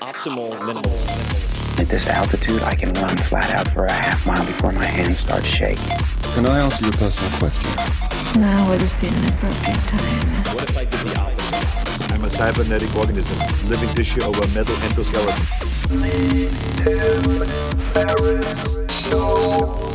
optimal minimalism. At this altitude, I can run flat out for a half mile before my hands start shaking. Can I answer your personal question? Now would seem an appropriate time. What if I did the opposite? I'm a cybernetic organism, living tissue over a metal endoskeleton. Tim Ferriss Show.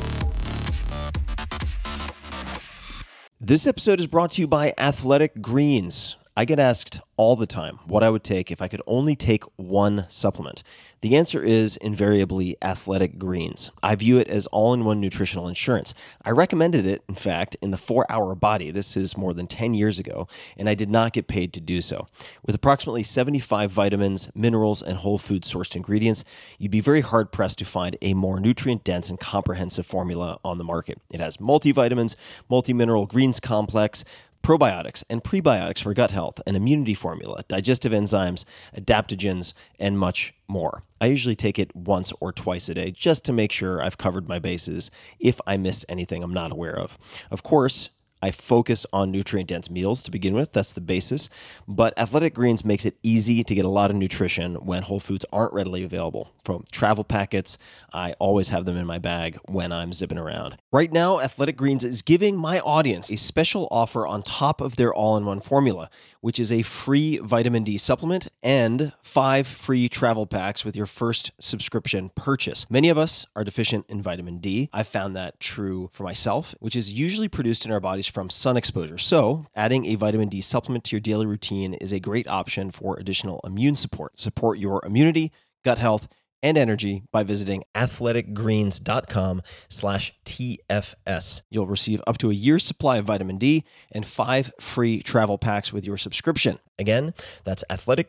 This episode is brought to you by Athletic Greens. I get asked all the time what I would take if I could only take one supplement. The answer is invariably Athletic Greens. I view it as all-in-one nutritional insurance. I recommended it, in fact, in the 4-Hour Body. This is more than 10 years ago, and I did not get paid to do so. With approximately 75 vitamins, minerals, and whole food-sourced ingredients, you'd be very hard-pressed to find a more nutrient-dense and comprehensive formula on the market. It has multivitamins, multi-mineral greens complex, probiotics and prebiotics for gut health, an immunity formula, digestive enzymes, adaptogens, and much more. I usually take it once or twice a day just to make sure I've covered my bases if I missed anything I'm not aware of. Of course, I focus on nutrient-dense meals to begin with. That's the basis. But Athletic Greens makes it easy to get a lot of nutrition when whole foods aren't readily available. From travel packets, I always have them in my bag when I'm zipping around. Right now, Athletic Greens is giving my audience a special offer on top of their all-in-one formula, which is a free vitamin D supplement and 5 free travel packs with your first subscription purchase. Many of us are deficient in vitamin D. I've found that true for myself, which is usually produced in our bodies from sun exposure. So, adding a vitamin D supplement to your daily routine is a great option for additional immune support. Support your immunity, gut health, and energy by visiting athleticgreens.com/TFS. You'll receive up to a year's supply of vitamin D and 5 free travel packs with your subscription. Again, that's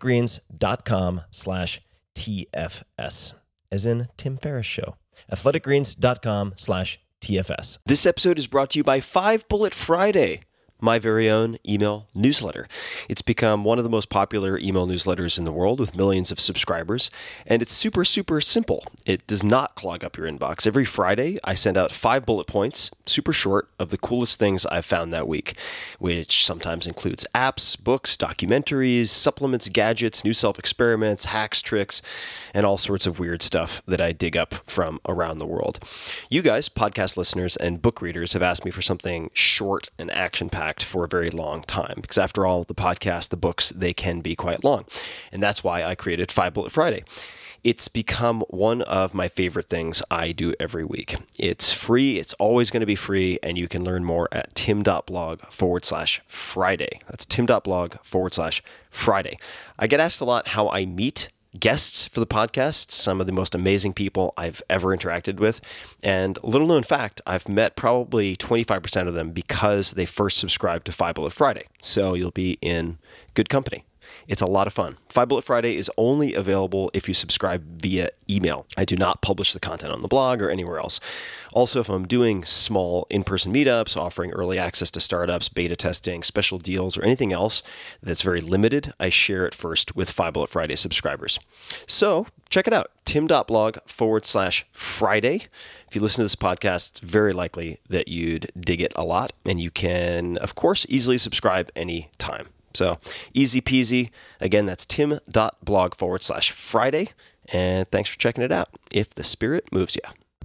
athleticgreens.com/TFS, as in Tim Ferriss Show. athleticgreens.com/TFS. This episode is brought to you by 5 Bullet Friday, my very own email newsletter. It's become one of the most popular email newsletters in the world with millions of subscribers, and it's super, super simple. It does not clog up your inbox. Every Friday, I send out 5 bullet points, super short, of the coolest things I've found that week, which sometimes includes apps, books, documentaries, supplements, gadgets, new self-experiments, hacks, tricks, and all sorts of weird stuff that I dig up from around the world. You guys, podcast listeners and book readers, have asked me for something short and action-packed for a very long time, because after all, the podcast, the books, they can be quite long. And that's why I created 5 Bullet Friday. It's become one of my favorite things I do every week. It's free. It's always going to be free. And you can learn more at tim.blog/Friday. That's tim.blog/Friday. I get asked a lot how I meet guests for the podcast, some of the most amazing people I've ever interacted with. And little known fact, I've met probably 25% of them because they first subscribed to 5 Bullet Friday. So you'll be in good company. It's a lot of fun. 5 Bullet Friday is only available if you subscribe via email. I do not publish the content on the blog or anywhere else. Also, if I'm doing small in-person meetups, offering early access to startups, beta testing, special deals, or anything else that's very limited, I share it first with 5 Bullet Friday subscribers. So check it out, tim.blog/Friday. If you listen to this podcast, it's very likely that you'd dig it a lot, and you can, of course, easily subscribe anytime. So easy peasy. Again, that's tim.blog/Friday. And thanks for checking it out, if the spirit moves you.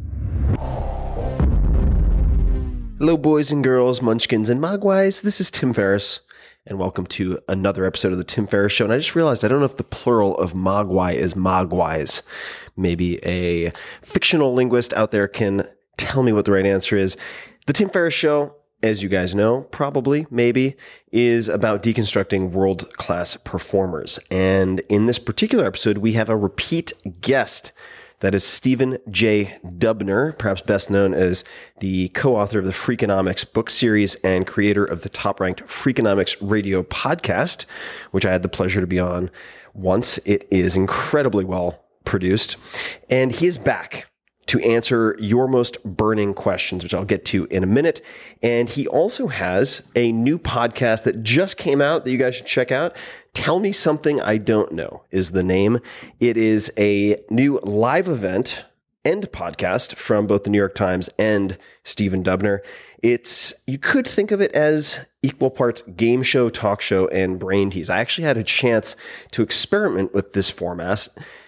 Hello, boys and girls, munchkins and mogwais. This is Tim Ferriss, and welcome to another episode of the Tim Ferriss Show. And I just realized I don't know if the plural of mogwai is mogwais. Maybe a fictional linguist out there can tell me what the right answer is. The Tim Ferriss Show, as you guys know, probably, maybe, is about deconstructing world-class performers. And in this particular episode, we have a repeat guest. That is Stephen J. Dubner, perhaps best known as the co-author of the Freakonomics book series and creator of the top-ranked Freakonomics radio podcast, which I had the pleasure to be on once. It is incredibly well produced. And he is back to answer your most burning questions, which I'll get to in a minute. And he also has a new podcast that just came out that you guys should check out. Tell Me Something I Don't Know is the name. It is a new live event End podcast from both the New York Times and Stephen Dubner. You could think of it as equal parts game show, talk show, and brain tease. I actually had a chance to experiment with this format,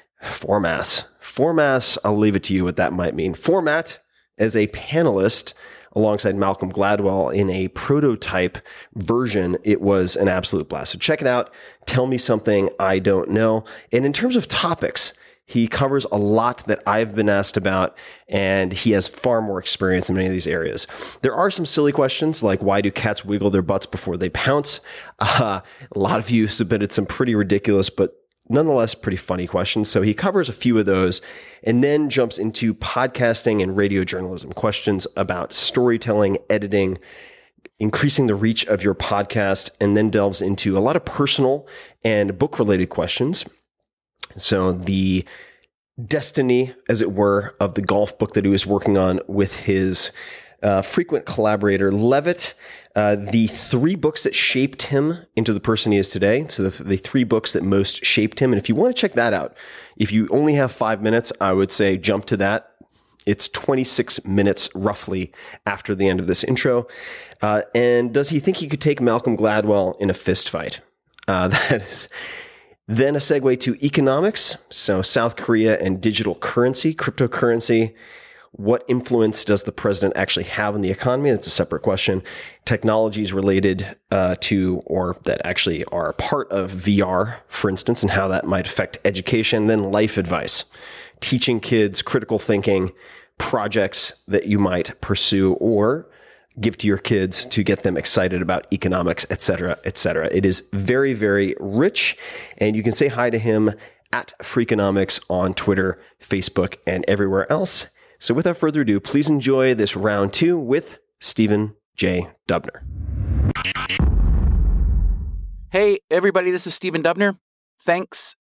I'll leave it to you what that might mean. Format as a panelist alongside Malcolm Gladwell in a prototype version. It was an absolute blast. So check it out. Tell me something I don't know. And in terms of topics, he covers a lot that I've been asked about, and he has far more experience in many of these areas. There are some silly questions like, why do cats wiggle their butts before they pounce? A lot of you submitted some pretty ridiculous, but nonetheless pretty funny questions. So he covers a few of those and then jumps into podcasting and radio journalism, questions about storytelling, editing, increasing the reach of your podcast, and then delves into a lot of personal and book-related questions. So the destiny, as it were, of the golf book that he was working on with his frequent collaborator, Levitt, the 3 books that shaped him into the person he is today. So the 3 books that most shaped him. And if you want to check that out, if you only have 5 minutes, I would say jump to that. It's 26 minutes roughly after the end of this intro. And does he think he could take Malcolm Gladwell in a fist fight? That is... Then a segue to economics. So South Korea and digital currency, cryptocurrency. What influence does the president actually have on the economy? That's a separate question. Technologies related to, or that actually are part of VR, for instance, and how that might affect education. Then life advice, teaching kids critical thinking, projects that you might pursue or give to your kids to get them excited about economics, et cetera, et cetera. It is very, very rich, and you can say hi to him at Freakonomics on Twitter, Facebook, and everywhere else. So without further ado, please enjoy this round 2 with Stephen J. Dubner. Hey, everybody, this is Stephen Dubner. Thanks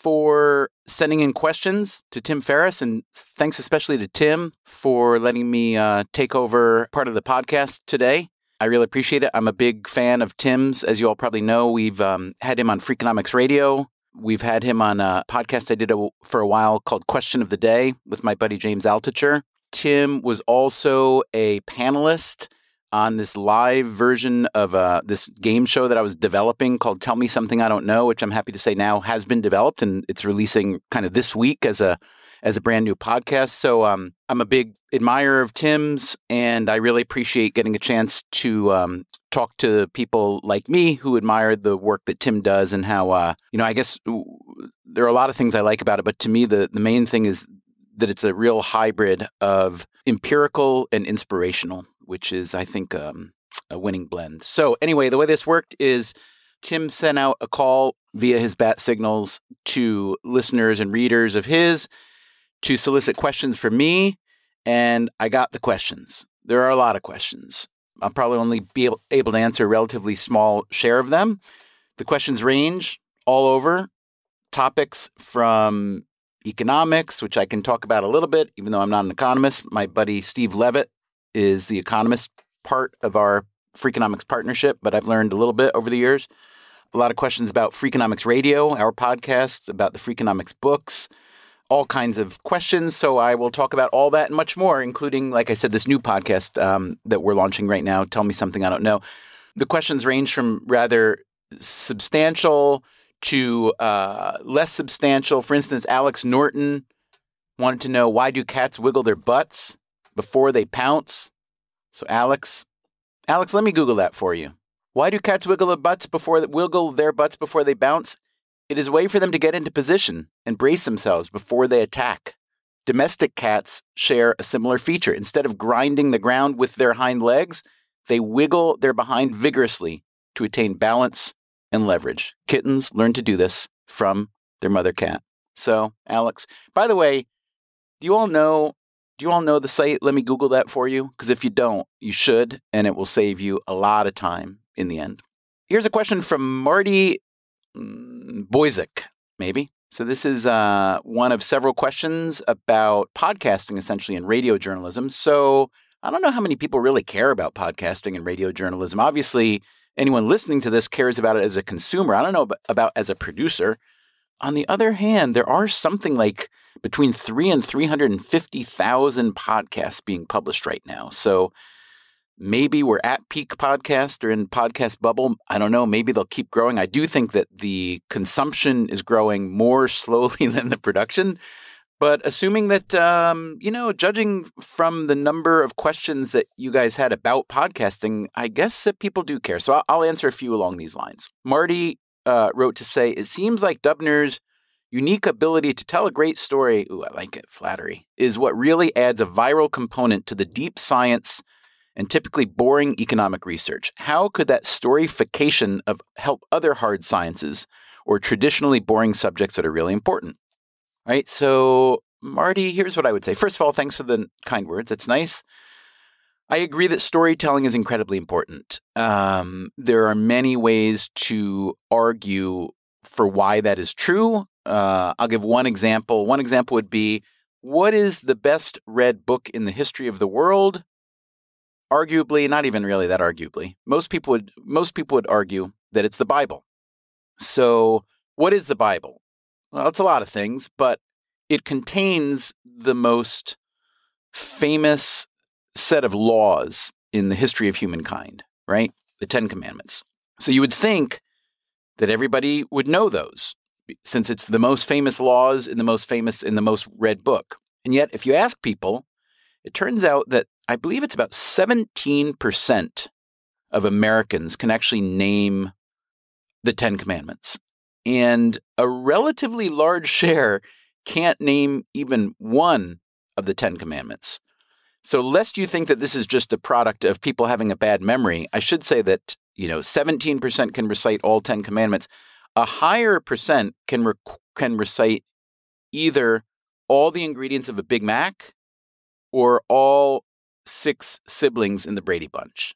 for sending in questions to Tim Ferriss, and thanks especially to Tim for letting me take over part of the podcast today. I really appreciate it. I'm a big fan of Tim's. As you all probably know, we've had him on Freakonomics Radio. We've had him on a podcast I did for a while called Question of the Day with my buddy James Altucher. Tim was also a panelist on this live version of this game show that I was developing called Tell Me Something I Don't Know, which I'm happy to say now has been developed, and it's releasing kind of this week as a brand new podcast. So I'm a big admirer of Tim's, and I really appreciate getting a chance to talk to people like me who admire the work that Tim does and how, I guess there are a lot of things I like about it, but to me, the main thing is that it's a real hybrid of empirical and inspirational, which is, I think, a winning blend. So anyway, the way this worked is Tim sent out a call via his bat signals to listeners and readers of his to solicit questions from me, and I got the questions. There are a lot of questions. I'll probably only be able to answer a relatively small share of them. The questions range all over topics from economics, which I can talk about a little bit, even though I'm not an economist. My buddy Steve Levitt is the economist part of our Freakonomics partnership, but I've learned a little bit over the years. A lot of questions about Freakonomics Radio, our podcast, about the Freakonomics books, all kinds of questions. So I will talk about all that and much more, including, like I said, this new podcast that we're launching right now, Tell Me Something I Don't Know. The questions range from rather substantial to less substantial. For instance, Alex Norton wanted to know, why do cats wiggle their butts before they pounce? So Alex, let me Google that for you. Why do cats wiggle their butts before they bounce? It is a way for them to get into position and brace themselves before they attack. Domestic cats share a similar feature. Instead of grinding the ground with their hind legs, they wiggle their behind vigorously to attain balance and leverage. Kittens learn to do this from their mother cat. So, Alex, by the way, do you all know the site? Let me Google that for you, because if you don't, you should, and it will save you a lot of time in the end. Here's a question from Marty Boyzik, maybe. So this is one of several questions about podcasting, essentially, and radio journalism. So I don't know how many people really care about podcasting and radio journalism. Obviously, anyone listening to this cares about it as a consumer. I don't know about as a producer. on the other hand, there are something like between 3 and 350,000 podcasts being published right now. So maybe we're at peak podcast or in podcast bubble. I don't know. Maybe they'll keep growing. I do think that the consumption is growing more slowly than the production. But assuming that, judging from the number of questions that you guys had about podcasting, I guess that people do care. So I'll answer a few along these lines. Marty wrote to say, it seems like Dubner's unique ability to tell a great story, ooh, I like it, flattery, is what really adds a viral component to the deep science and typically boring economic research. How could that storyfication help other hard sciences or traditionally boring subjects that are really important? All right, so Marty, here's what I would say. First of all, thanks for the kind words. That's nice. I agree that storytelling is incredibly important. There are many ways to argue for why that is true. I'll give one example. One example would be, what is the best read book in the history of the world? Arguably, not even really that arguably. Most people would argue that it's the Bible. So what is the Bible? Well, it's a lot of things, but it contains the most famous set of laws in the history of humankind, right? The 10 Commandments. So you would think that everybody would know those, since it's the most famous laws in the most read book. And yet, if you ask people, it turns out that I believe it's about 17% of Americans can actually name the 10 Commandments. And a relatively large share can't name even one of the 10 Commandments. So lest you think that this is just a product of people having a bad memory, I should say that, 17% can recite all 10 Commandments. A higher percent can recite either all the ingredients of a Big Mac or all 6 siblings in the Brady Bunch.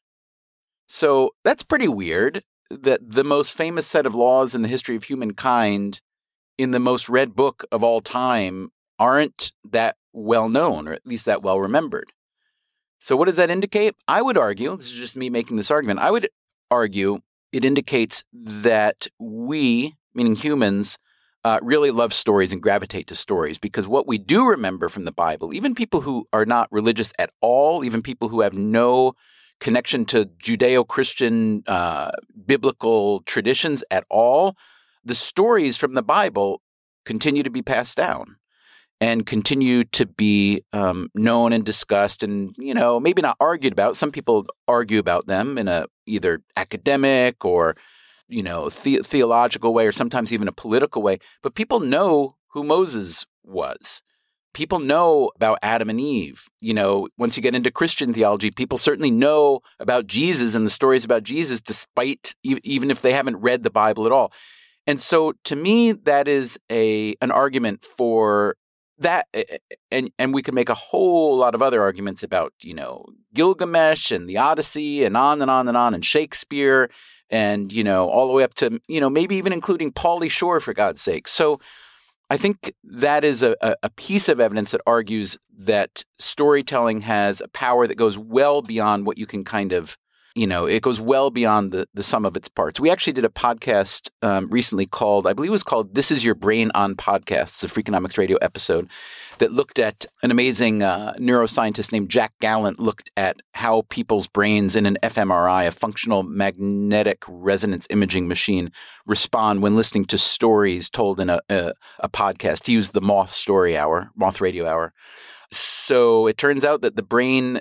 So that's pretty weird that the most famous set of laws in the history of humankind in the most read book of all time aren't that well known, or at least that well remembered. So what does that indicate? I would argue, this is just me making this argument, I would argue it indicates that we, meaning humans, really love stories and gravitate to stories, because what we do remember from the Bible, even people who are not religious at all, even people who have no connection to Judeo-Christian biblical traditions at all, the stories from the Bible continue to be passed down and continue to be known and discussed and, maybe not argued about. Some people argue about them in a either academic or, theological way, or sometimes even a political way. But people know who Moses was. People know about Adam and Eve. Once you get into Christian theology, people certainly know about Jesus and the stories about Jesus, despite even if they haven't read the Bible at all. And so to me, that is an argument for that. And we could make a whole lot of other arguments about, Gilgamesh and the Odyssey and on and on and on, and Shakespeare and, all the way up to, maybe even including Pauly Shore, for God's sake. So I think that is a piece of evidence that argues that storytelling has a power that goes well beyond what you can kind of, it goes well beyond the sum of its parts. We actually did a podcast recently called, I believe it was called This Is Your Brain on Podcasts, a Freakonomics Radio episode that looked at an amazing neuroscientist named Jack Gallant, looked at how people's brains in an fMRI, a functional magnetic resonance imaging machine, respond when listening to stories told in a podcast. He used the Moth Radio Hour. So it turns out that the brain,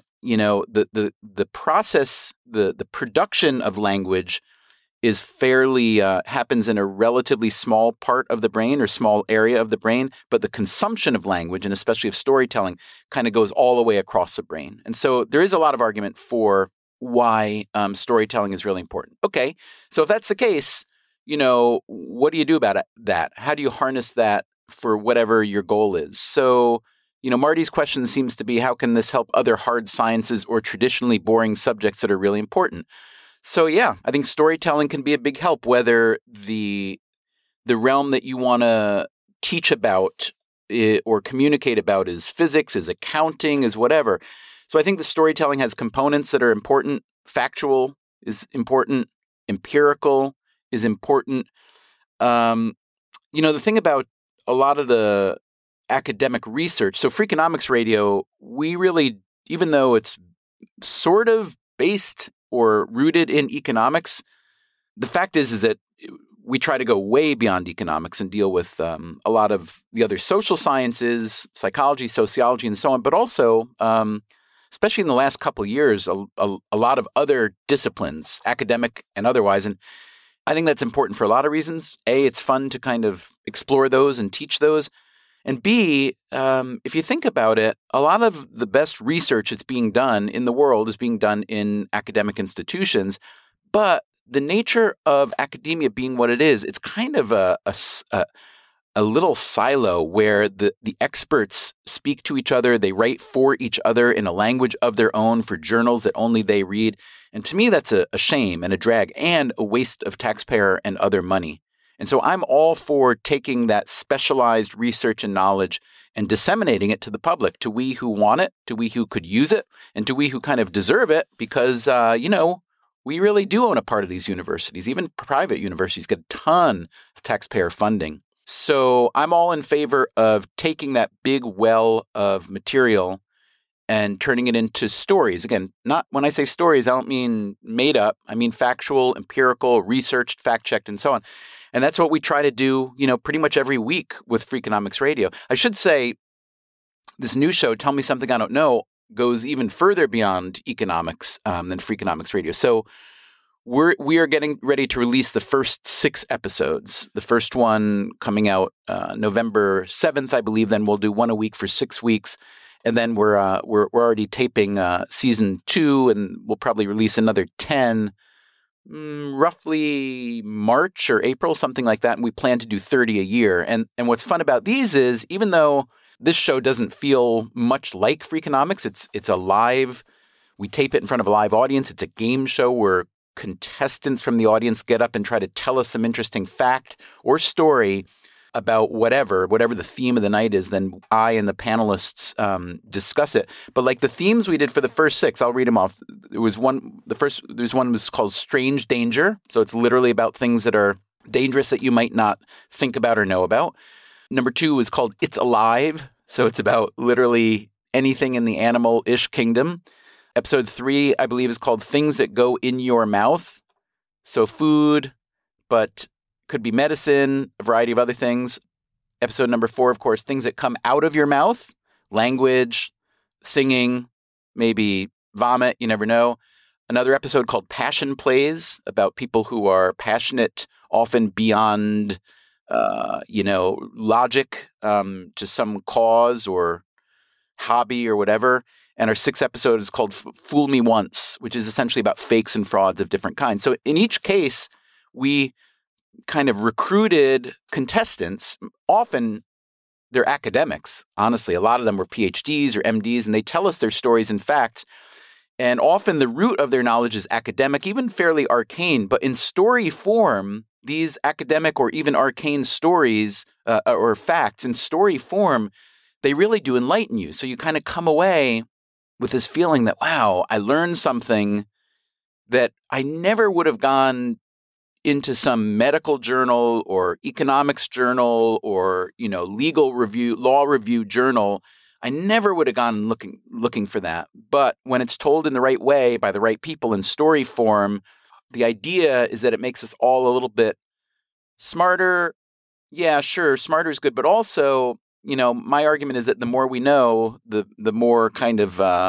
the process, the production of language is fairly happens in a relatively small part of the brain or small area of the brain, but the consumption of language, and especially of storytelling, kind of goes all the way across the brain. And so there is a lot of argument for why storytelling is really important. Okay, so if that's the case, what do you do about that? How do you harness that for whatever your goal is? So Marty's question seems to be, how can this help other hard sciences or traditionally boring subjects that are really important? So yeah, I think storytelling can be a big help, whether the realm that you want to teach about or communicate about is physics, is accounting, is whatever. So I think the storytelling has components that are important. Factual is important. Empirical is important. the thing about a lot of the academic research, so Freakonomics Radio, we really, even though it's sort of based or rooted in economics, the fact is that we try to go way beyond economics and deal with a lot of the other social sciences, psychology, sociology, and so on, but also, especially in the last couple of years, a lot of other disciplines, academic and otherwise. And I think that's important for a lot of reasons. A, it's fun to kind of explore those and teach those. And B, if you think about it, a lot of the best research that's being done in the world is being done in academic institutions. But the nature of academia being what it is, it's kind of a little silo where the experts speak to each other. They write for each other in a language of their own for journals that only they read. And to me, that's a shame and a drag and a waste of taxpayer and other money. And so I'm all for taking that specialized research and knowledge and disseminating it to the public, to we who want it, to we who could use it, and to we who kind of deserve it because, we really do own a part of these universities. Even private universities get a ton of taxpayer funding. So I'm all in favor of taking that big well of material and turning it into stories. Again, not when I say stories, I don't mean made up. I mean factual, empirical, researched, fact-checked, and so on. And that's what we try to do, pretty much every week with Freakonomics Radio. I should say this new show, Tell Me Something I Don't Know, goes even further beyond economics than Freakonomics Radio. So we are getting ready to release the first 6 episodes. The first one coming out November 7th, I believe. Then we'll do one a week for 6 weeks, and then we're already taping season 2, and we'll probably release another 10, roughly March or April, something like that. And we plan to do 30 a year. And what's fun about these is even though this show doesn't feel much like Freakonomics, it's a live. We tape it in front of a live audience. It's a game show where contestants from the audience get up and try to tell us some interesting fact or story about whatever the theme of the night is. Then I and the panelists discuss it. But like the themes we did for the first 6, I'll read them off. There's one was called Strange Danger. So it's literally about things that are dangerous that you might not think about or know about. Number 2 is called It's Alive. So it's about literally anything in the animal-ish kingdom. Episode 3, I believe, is called Things That Go in Your Mouth. So food, but could be medicine, a variety of other things. Episode number 4, of course, Things That Come Out of Your Mouth. Language, singing, maybe vomit, you never know. Another episode called Passion Plays, about people who are passionate, often beyond logic to some cause or hobby or whatever. And our 6th episode is called Fool Me Once, which is essentially about fakes and frauds of different kinds. So in each case, we kind of recruited contestants. Often they're academics. Honestly, a lot of them were PhDs or MDs, and they tell us their stories and facts. And often the root of their knowledge is academic, even fairly arcane. But in story form, these academic or even arcane stories or facts in story form, they really do enlighten you. So you kind of come away with this feeling that, wow, I learned something that I never would have gone into some medical journal or economics journal or, legal review, law review journal. I never would have gone looking for that. But when it's told in the right way by the right people in story form, the idea is that it makes us all a little bit smarter. Yeah, sure, smarter is good, but also, my argument is that the more we know, the more kind of, I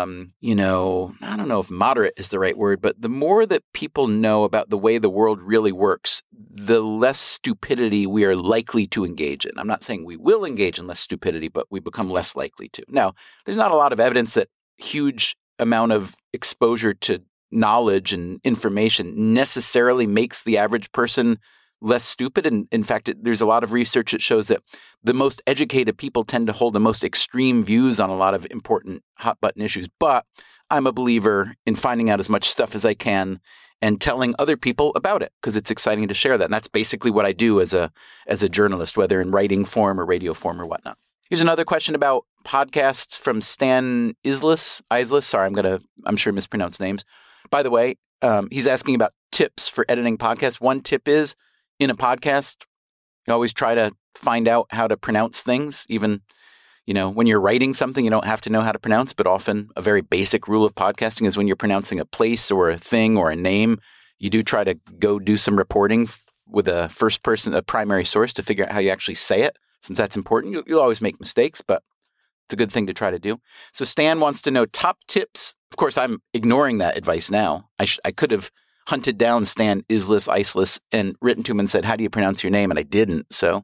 don't know if moderate is the right word, but the more that people know about the way the world really works, the less stupidity we are likely to engage in. I'm not saying we will engage in less stupidity, but we become less likely to. Now, there's not a lot of evidence that huge amount of exposure to knowledge and information necessarily makes the average person less stupid. And in fact, there's a lot of research that shows that the most educated people tend to hold the most extreme views on a lot of important hot button issues. But I'm a believer in finding out as much stuff as I can and telling other people about it because it's exciting to share that. And that's basically what I do as a journalist, whether in writing form or radio form or whatnot. Here's another question about podcasts from Stan Islis. Sorry, I'm sure I mispronounced names. By the way, he's asking about tips for editing podcasts. One tip is, in a podcast, you always try to find out how to pronounce things. Even, when you're writing something, you don't have to know how to pronounce, but often a very basic rule of podcasting is when you're pronouncing a place or a thing or a name, you do try to go do some reporting with a first person, a primary source to figure out how you actually say it. Since that's important, you'll always make mistakes, but it's a good thing to try to do. So Stan wants to know top tips. Of course, I'm ignoring that advice now. I could have hunted down Stan Iceless and written to him and said, how do you pronounce your name? And I didn't. So,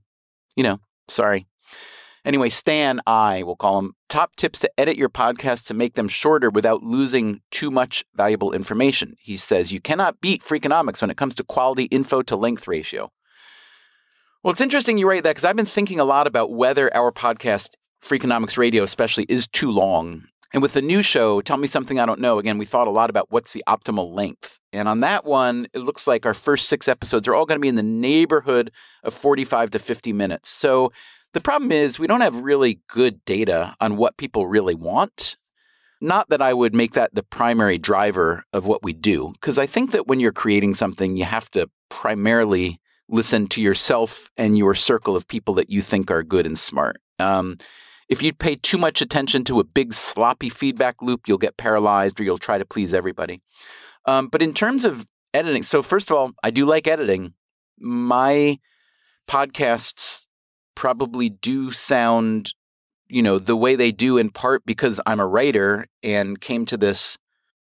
sorry. Anyway, Stan I, we'll call him, top tips to edit your podcast to make them shorter without losing too much valuable information. He says, you cannot beat Freakonomics when it comes to quality info to length ratio. Well, it's interesting you write that because I've been thinking a lot about whether our podcast, Freakonomics Radio especially, is too long. And with the new show, Tell Me Something I Don't Know, again, we thought a lot about what's the optimal length. And on that one, it looks like our first 6 episodes are all going to be in the neighborhood of 45 to 50 minutes. So the problem is we don't have really good data on what people really want. Not that I would make that the primary driver of what we do, because I think that when you're creating something, you have to primarily listen to yourself and your circle of people that you think are good and smart. If you pay too much attention to a big sloppy feedback loop, you'll get paralyzed or you'll try to please everybody. But in terms of editing, so first of all, I do like editing. My podcasts probably do sound, the way they do in part because I'm a writer and came to this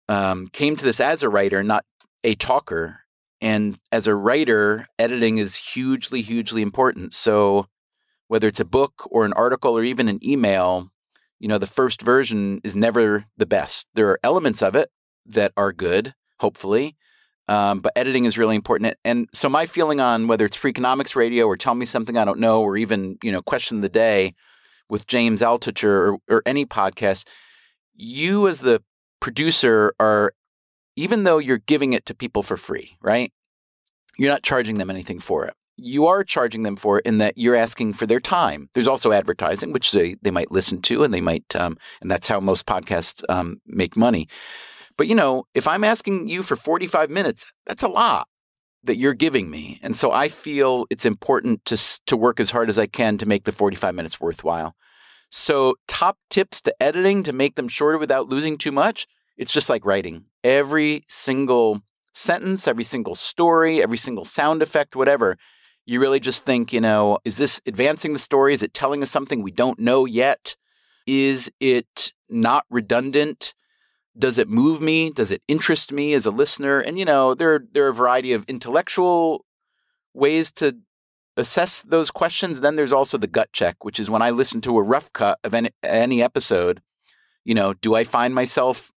as a writer, not a talker. And as a writer, editing is hugely, hugely important. So whether it's a book or an article or even an email, the first version is never the best. There are elements of it that are good, hopefully, but editing is really important. And so my feeling on whether it's Freakonomics Radio or Tell Me Something I Don't Know or even, Question of the Day with James Altucher or any podcast, you as the producer are, even though you're giving it to people for free, right? You're not charging them anything for it. You are charging them for it in that you're asking for their time. There's also advertising, which they might listen to, and they might, and that's how most podcasts make money. But, if I'm asking you for 45 minutes, that's a lot that you're giving me. And so I feel it's important to work as hard as I can to make the 45 minutes worthwhile. So top tips to editing to make them shorter without losing too much. It's just like writing. Every single sentence, every single story, every single sound effect, whatever, you really just think, is this advancing the story? Is it telling us something we don't know yet? Is it not redundant? Does it move me? Does it interest me as a listener? And, there are a variety of intellectual ways to assess those questions. Then there's also the gut check, which is when I listen to a rough cut of any episode, do I find my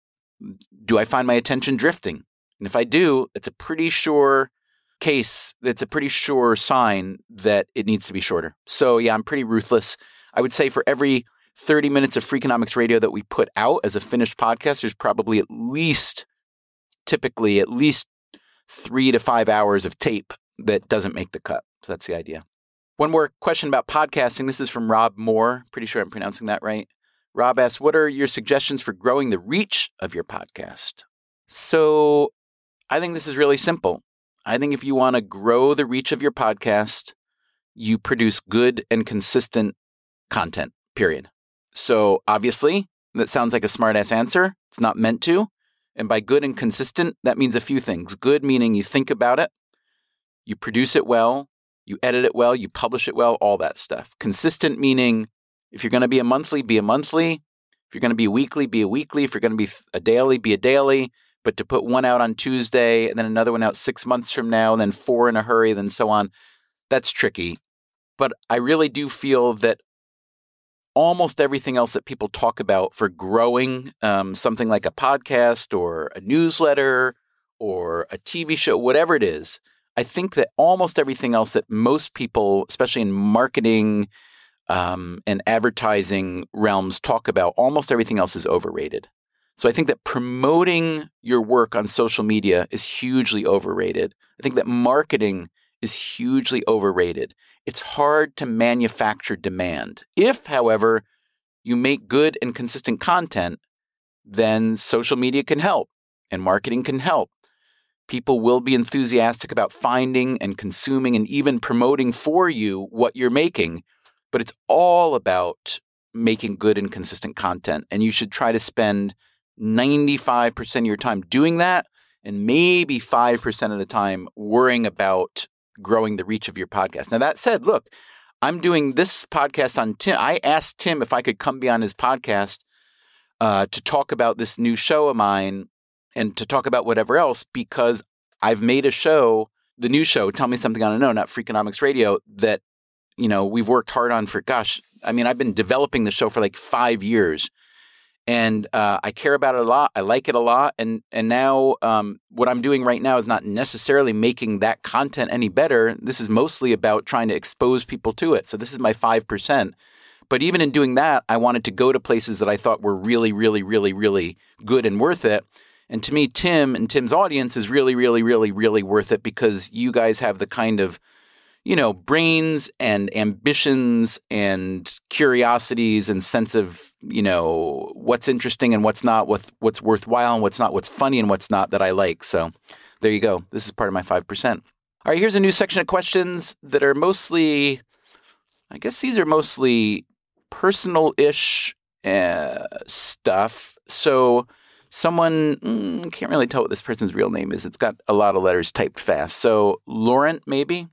attention drifting? And if I do, it's a pretty sure case. It's a pretty sure sign that it needs to be shorter. So yeah, I'm pretty ruthless. I would say for every 30 minutes of Freakonomics Radio that we put out as a finished podcast, there's probably typically at least 3 to 5 hours of tape that doesn't make the cut. So that's the idea. One more question about podcasting. This is from Rob Moore. Pretty sure I'm pronouncing that right. Rob asks, what are your suggestions for growing the reach of your podcast? So I think this is really simple. I think if you want to grow the reach of your podcast, you produce good and consistent content, period. So obviously, that sounds like a smart-ass answer. It's not meant to. And by good and consistent, that means a few things. Good meaning you think about it, you produce it well, you edit it well, you publish it well, all that stuff. Consistent meaning if you're going to be a monthly, be a monthly. If you're going to be a weekly, be a weekly. If you're going to be a daily, be a daily. But to put one out on Tuesday and then another one out 6 months from now, and then 4 in a hurry, then so on, that's tricky. But I really do feel that almost everything else that people talk about for growing something like a podcast or a newsletter or a TV show, whatever it is, I think that almost everything else that most people, especially in marketing and advertising realms, talk about, almost everything else is overrated. So I think that promoting your work on social media is hugely overrated. I think that marketing is hugely overrated. It's hard to manufacture demand. If, however, you make good and consistent content, then social media can help and marketing can help. People will be enthusiastic about finding and consuming and even promoting for you what you're making. But it's all about making good and consistent content. And you should try to spend 95% of your time doing that and maybe 5% of the time worrying about growing the reach of your podcast. Now, that said, look, I'm doing this podcast on Tim. I asked Tim if I could come be on his podcast to talk about this new show of mine and to talk about whatever else, because I've made a show, the new show, Tell Me Something I Don't Know, not Freakonomics Radio, that, you know, we've worked hard on for, I've been developing the show for like 5 years. And I care about it a lot. I like it a lot. And now what I'm doing right now is not necessarily making that content any better. This is mostly about trying to expose people to it. So this is my 5%. But even in doing that, I wanted to go to places that I thought were really, really, really, really good and worth it. And to me, Tim and Tim's audience is really, really, really, really worth it, because you guys have the kind of, you know, brains and ambitions and curiosities and sense of, you know, what's interesting and what's not, what's worthwhile and what's not, what's funny and what's not, that I like. So there you go. This is part of my 5%. All right, here's a new section of questions that are mostly, I guess these are mostly personal-ish stuff. So someone, can't really tell what this person's real name is. It's got a lot of letters typed fast. So Laurent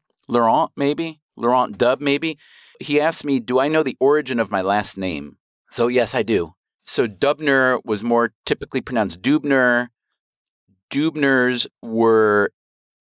Dub, maybe. He asked me, do I know the origin of my last name? So yes, I do. So Dubner was more typically pronounced Dubner. Dubners were,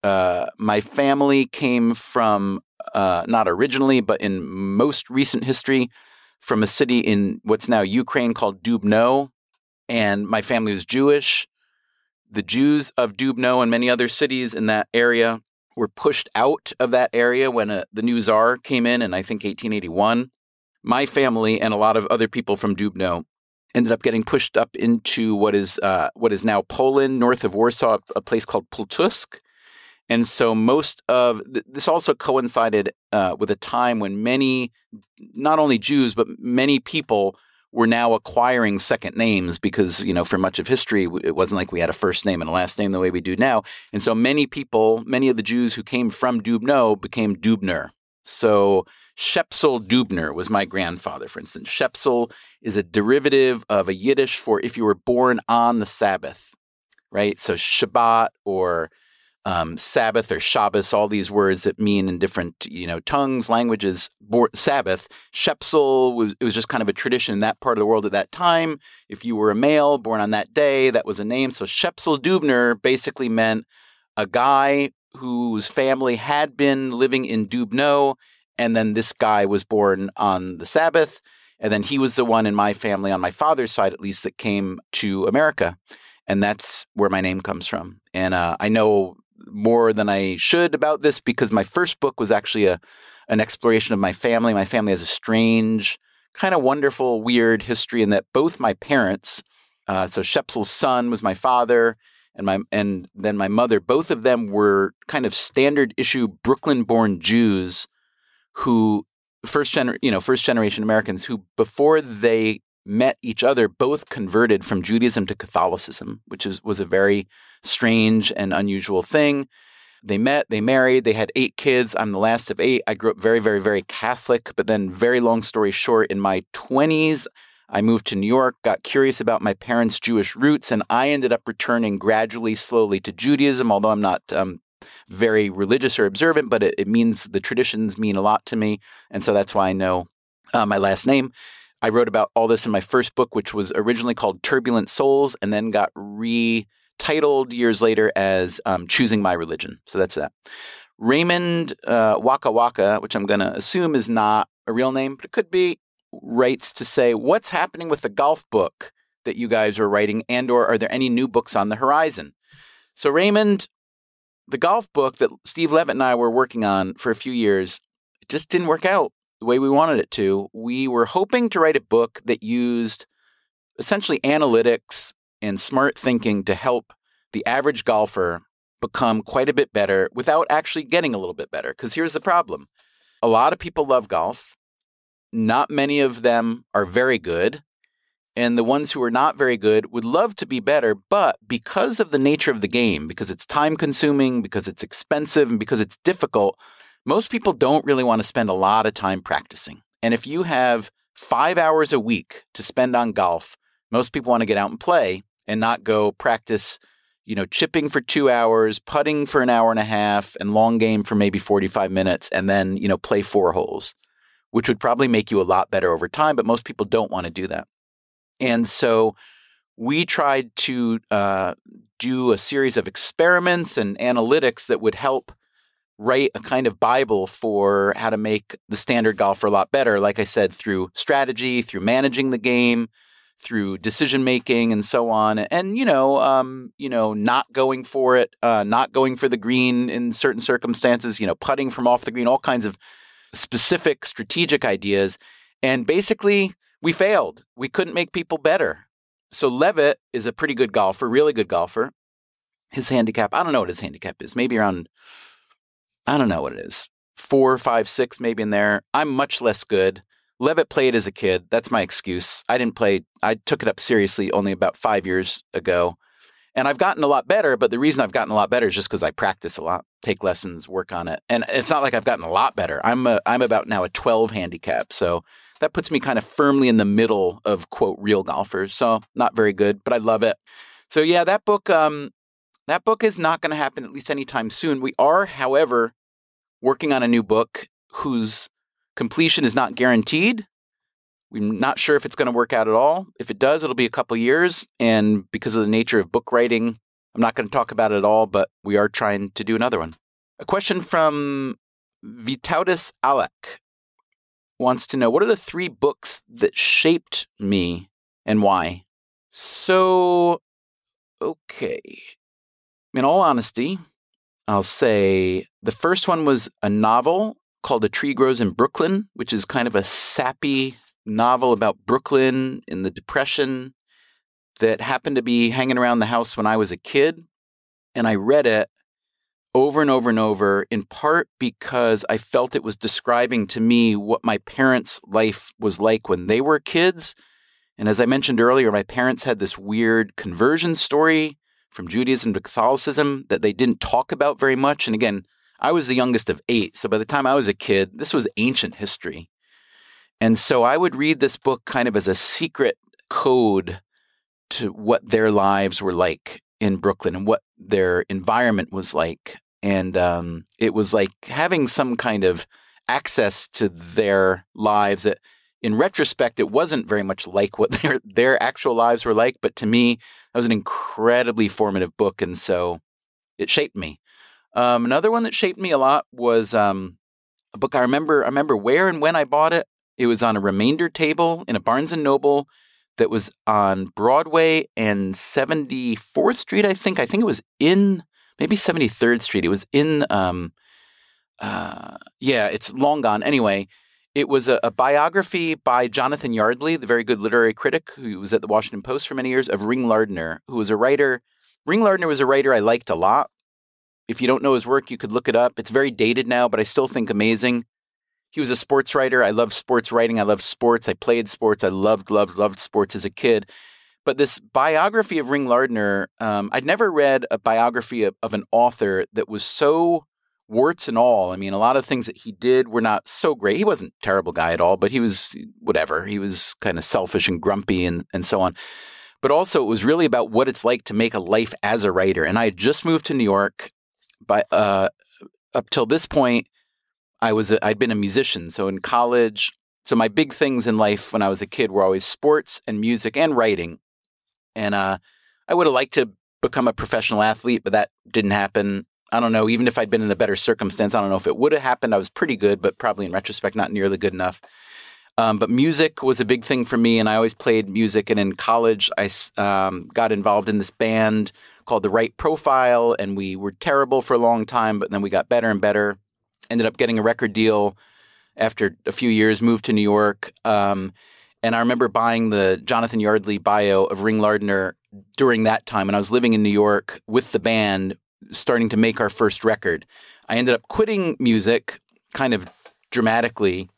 my family came from, not originally, but in most recent history, from a city in what's now Ukraine called Dubno. And my family was Jewish. The Jews of Dubno and many other cities in that area were pushed out of that area when the new czar came in I think 1881. My family and a lot of other people from Dubno ended up getting pushed up into what is now Poland, north of Warsaw, a place called Pultusk. And so most of this also coincided with a time when many, not only Jews, but many people were now acquiring second names, because, you know, for much of history, it wasn't like we had a first name and a last name the way we do now. And so many of the Jews who came from Dubno became Dubner. So Shepsel Dubner was my grandfather, for instance. Shepsel is a derivative of a Yiddish for if you were born on the Sabbath, right? So Shabbat or Sabbath or Shabbos, all these words that mean in different, you know, tongues, languages, Sabbath. Shepsel was just kind of a tradition in that part of the world at that time. If you were a male born on that day, that was a name. So Shepsel Dubner basically meant a guy whose family had been living in Dubno, and then this guy was born on the Sabbath, and then he was the one in my family, on my father's side at least, that came to America. And that's where my name comes from. And I know more than I should about this, because my first book was actually an exploration of my family. My family has a strange, kind of wonderful, weird history in that both my parents, so Shepsel's son was my father, and then my mother, both of them were kind of standard issue Brooklyn-born Jews who first generation Americans who, before they met each other, both converted from Judaism to Catholicism, which was a very strange and unusual thing. They met, they married, they had 8 kids. I'm the last of 8. I grew up very, very, very Catholic, but then, very long story short, in my 20s, I moved to New York, got curious about my parents' Jewish roots, and I ended up returning gradually, slowly to Judaism, although I'm not very religious or observant, but it means, the traditions mean a lot to me, and so that's why I know my last name. I wrote about all this in my first book, which was originally called Turbulent Souls, and then got retitled years later as Choosing My Religion. So that's that. Raymond Waka Waka, which I'm going to assume is not a real name, but it could be, writes to say, what's happening with the golf book that you guys are writing, and or are there any new books on the horizon? So Raymond, the golf book that Steve Levitt and I were working on for a few years, it just didn't work out the way we wanted it to. We were hoping to write a book that used essentially analytics and smart thinking to help the average golfer become quite a bit better without actually getting a little bit better. Because here's the problem. A lot of people love golf. Not many of them are very good. And the ones who are not very good would love to be better, but because of the nature of the game, because it's time consuming, because it's expensive, and because it's difficult, most people don't really want to spend a lot of time practicing. And if you have 5 hours a week to spend on golf, most people want to get out and play and not go practice, chipping for 2 hours, putting for an hour and a half, and long game for maybe 45 minutes, and then, play 4 holes, which would probably make you a lot better over time, but most people don't want to do that. And so we tried to do a series of experiments and analytics that would help write a kind of Bible for how to make the standard golfer a lot better. Like I said, through strategy, through managing the game, through decision making, and so on. And not going for it, not going for the green in certain circumstances. Putting from off the green, all kinds of specific strategic ideas. And basically, we failed. We couldn't make people better. So Levitt is a pretty good golfer, really good golfer. His handicap, I don't know what his handicap is. Maybe around, I don't know what it is. 4, 5, 6, maybe in there. I'm much less good. Levitt played as a kid. That's my excuse. I didn't play. I took it up seriously only about 5 years ago. And I've gotten a lot better, but the reason I've gotten a lot better is just because I practice a lot, take lessons, work on it. And it's not like I've gotten a lot better. I'm about now a 12 handicap. So that puts me kind of firmly in the middle of, quote, real golfers. So not very good, but I love it. So yeah, that book is not going to happen at least anytime soon. We are, however, working on a new book whose completion is not guaranteed. We're not sure if it's going to work out at all. If it does, it'll be a couple years. And because of the nature of book writing, I'm not going to talk about it at all, but we are trying to do another one. A question from Vitautis Alek wants to know, what are the 3 books that shaped me and why? So, okay. In all honesty, I'll say the first one was a novel called A Tree Grows in Brooklyn, which is kind of a sappy novel about Brooklyn in the Depression that happened to be hanging around the house when I was a kid. And I read it over and over and over, in part because I felt it was describing to me what my parents' life was like when they were kids. And as I mentioned earlier, my parents had this weird conversion story from Judaism to Catholicism that they didn't talk about very much. And again, I was the youngest of 8. So by the time I was a kid, this was ancient history. And so I would read this book kind of as a secret code to what their lives were like in Brooklyn and what their environment was like. And it was like having some kind of access to their lives that, in retrospect, it wasn't very much like what their actual lives were like. But to me, that was an incredibly formative book. And so it shaped me. Another one that shaped me a lot was a book I remember where and when I bought it. It was on a remainder table in a Barnes & Noble that was on Broadway and 74th Street, I think. I think it was in maybe 73rd Street. It was in, it's long gone. Anyway, it was a biography by Jonathan Yardley, the very good literary critic who was at the Washington Post for many years, of Ring Lardner, who was a writer. Ring Lardner was a writer I liked a lot. If you don't know his work, you could look it up. It's very dated now, but I still think amazing. He was a sports writer. I loved sports writing. I loved sports. I played sports. I loved sports as a kid. But this biography of Ring Lardner, I'd never read a biography of an author that was so warts and all. I mean, a lot of things that he did were not so great. He wasn't a terrible guy at all, but he was whatever. He was kind of selfish and grumpy and so on. But also, it was really about what it's like to make a life as a writer. And I had just moved to New York. Up till this point, I'd been a musician. So in college, so my big things in life when I was a kid were always sports and music and writing. And I would have liked to become a professional athlete, but that didn't happen. I don't know, even if I'd been in a better circumstance, I don't know if it would have happened. I was pretty good, but probably in retrospect, not nearly good enough. But music was a big thing for me, and I always played music. And in college, I got involved in this band called The Right Profile, and we were terrible for a long time, but then we got better and better. Ended up getting a record deal after a few years, moved to New York. And I remember buying the Jonathan Yardley bio of Ring Lardner during that time. And I was living in New York with the band, starting to make our first record. I ended up quitting music kind of dramatically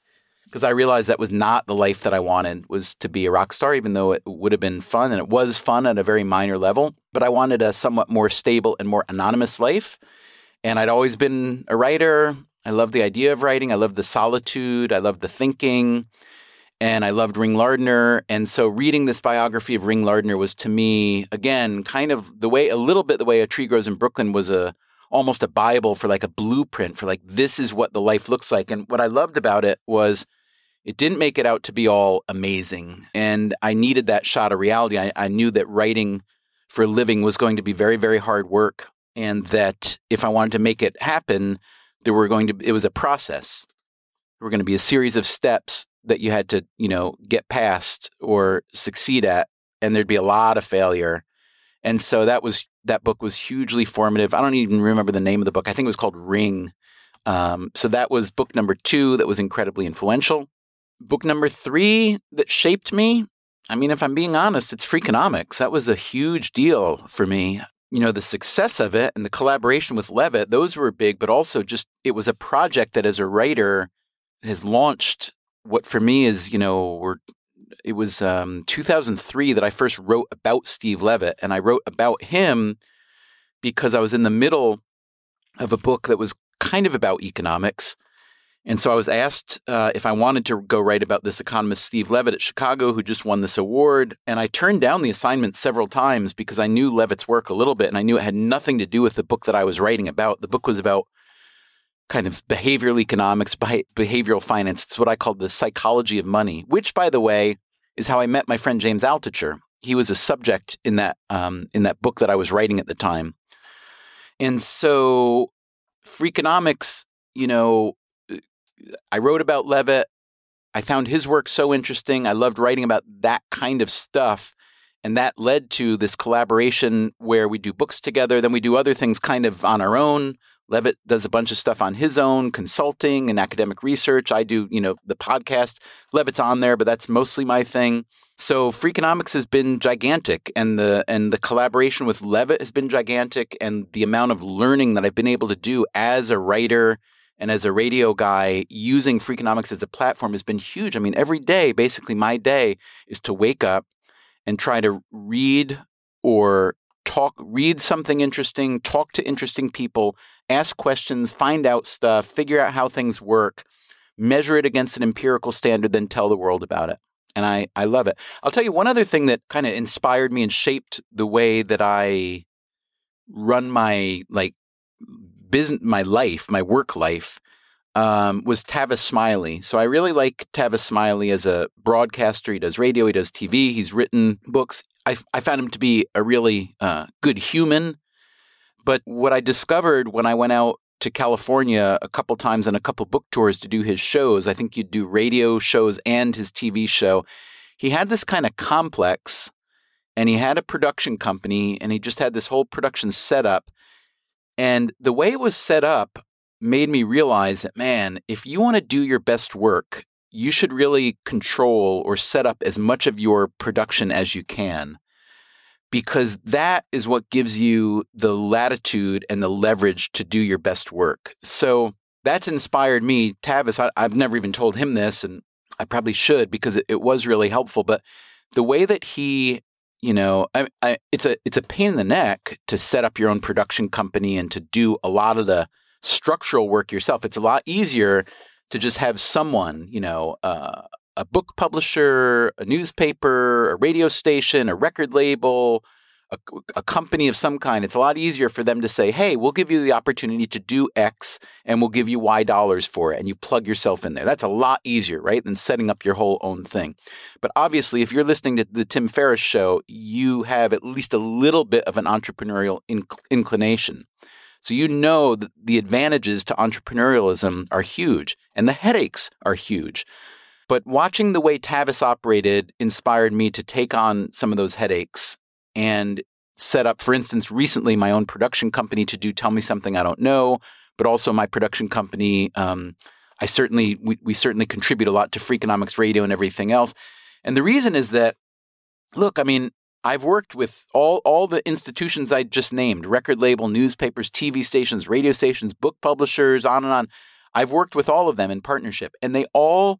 because I realized that was not the life that I wanted, was to be a rock star, even though it would have been fun, and it was fun at a very minor level. But I wanted a somewhat more stable and more anonymous life. And I'd always been a writer. I loved the idea of writing. I loved the solitude. I loved the thinking. And I loved Ring Lardner. And so reading this biography of Ring Lardner was, to me, again, kind of a little bit the way A Tree Grows in Brooklyn was almost a Bible for like a blueprint for like, this is what the life looks like. And what I loved about it was it didn't make it out to be all amazing. And I needed that shot of reality. I knew that writing for a living was going to be very, very hard work. And that if I wanted to make it happen, it was a process. There were going to be a series of steps that you had to, get past or succeed at. And there'd be a lot of failure. And so that book was hugely formative. I don't even remember the name of the book. I think it was called Ring. So that was book number 2 that was incredibly influential. Book number 3 that shaped me, I mean, if I'm being honest, it's Freakonomics. That was a huge deal for me. The success of it and the collaboration with Levitt, those were big, but also just it was a project that as a writer has launched what for me is, it was 2003 that I first wrote about Steve Levitt. And I wrote about him because I was in the middle of a book that was kind of about economics. And so I was asked if I wanted to go write about this economist, Steve Levitt at Chicago, who just won this award. And I turned down the assignment several times because I knew Levitt's work a little bit, and I knew it had nothing to do with the book that I was writing about. The book was about kind of behavioral economics, behavioral finance. It's what I called the psychology of money, which, by the way, is how I met my friend James Altucher. He was a subject in that book that I was writing at the time. And so Freakonomics, I wrote about Levitt. I found his work so interesting. I loved writing about that kind of stuff. And that led to this collaboration where we do books together. Then we do other things kind of on our own. Levitt does a bunch of stuff on his own, consulting and academic research. I do, the podcast. Levitt's on there, but that's mostly my thing. So Freakonomics has been gigantic, and the collaboration with Levitt has been gigantic, and the amount of learning that I've been able to do as a writer and as a radio guy using Freakonomics as a platform has been huge. I mean, every day, basically my day is to wake up and try to read something interesting, talk to interesting people, ask questions, find out stuff, figure out how things work, measure it against an empirical standard, then tell the world about it. And I love it. I'll tell you one other thing that kind of inspired me and shaped the way that I run my business, my work life, was Tavis Smiley. So I really like Tavis Smiley as a broadcaster. He does radio, he does TV, he's written books. I found him to be a really good human. But what I discovered when I went out to California a couple times on a couple book tours to do his shows, I think you'd do radio shows and his TV show, he had this kind of complex, and he had a production company, and he just had this whole production set up. And the way it was set up made me realize that, man, if you want to do your best work, you should really control or set up as much of your production as you can, because that is what gives you the latitude and the leverage to do your best work. So that's inspired me. Tavis, I've never even told him this, and I probably should because it was really helpful. But the way that he, it's a pain in the neck to set up your own production company and to do a lot of the structural work yourself. It's a lot easier to just have someone, a book publisher, a newspaper, a radio station, a record label, a company of some kind. It's a lot easier for them to say, hey, we'll give you the opportunity to do X and we'll give you Y dollars for it. And you plug yourself in there. That's a lot easier, right, than setting up your whole own thing. But obviously, if you're listening to the Tim Ferriss Show, you have at least a little bit of an entrepreneurial inclination. So that the advantages to entrepreneurialism are huge and the headaches are huge. But watching the way Tavis operated inspired me to take on some of those headaches and set up, for instance, recently my own production company to do Tell Me Something I Don't Know, but also my production company. We certainly contribute a lot to Freakonomics Radio and everything else. And the reason is that, look, I mean, I've worked with all the institutions I just named, record label, newspapers, TV stations, radio stations, book publishers, on and on. I've worked with all of them in partnership, and they all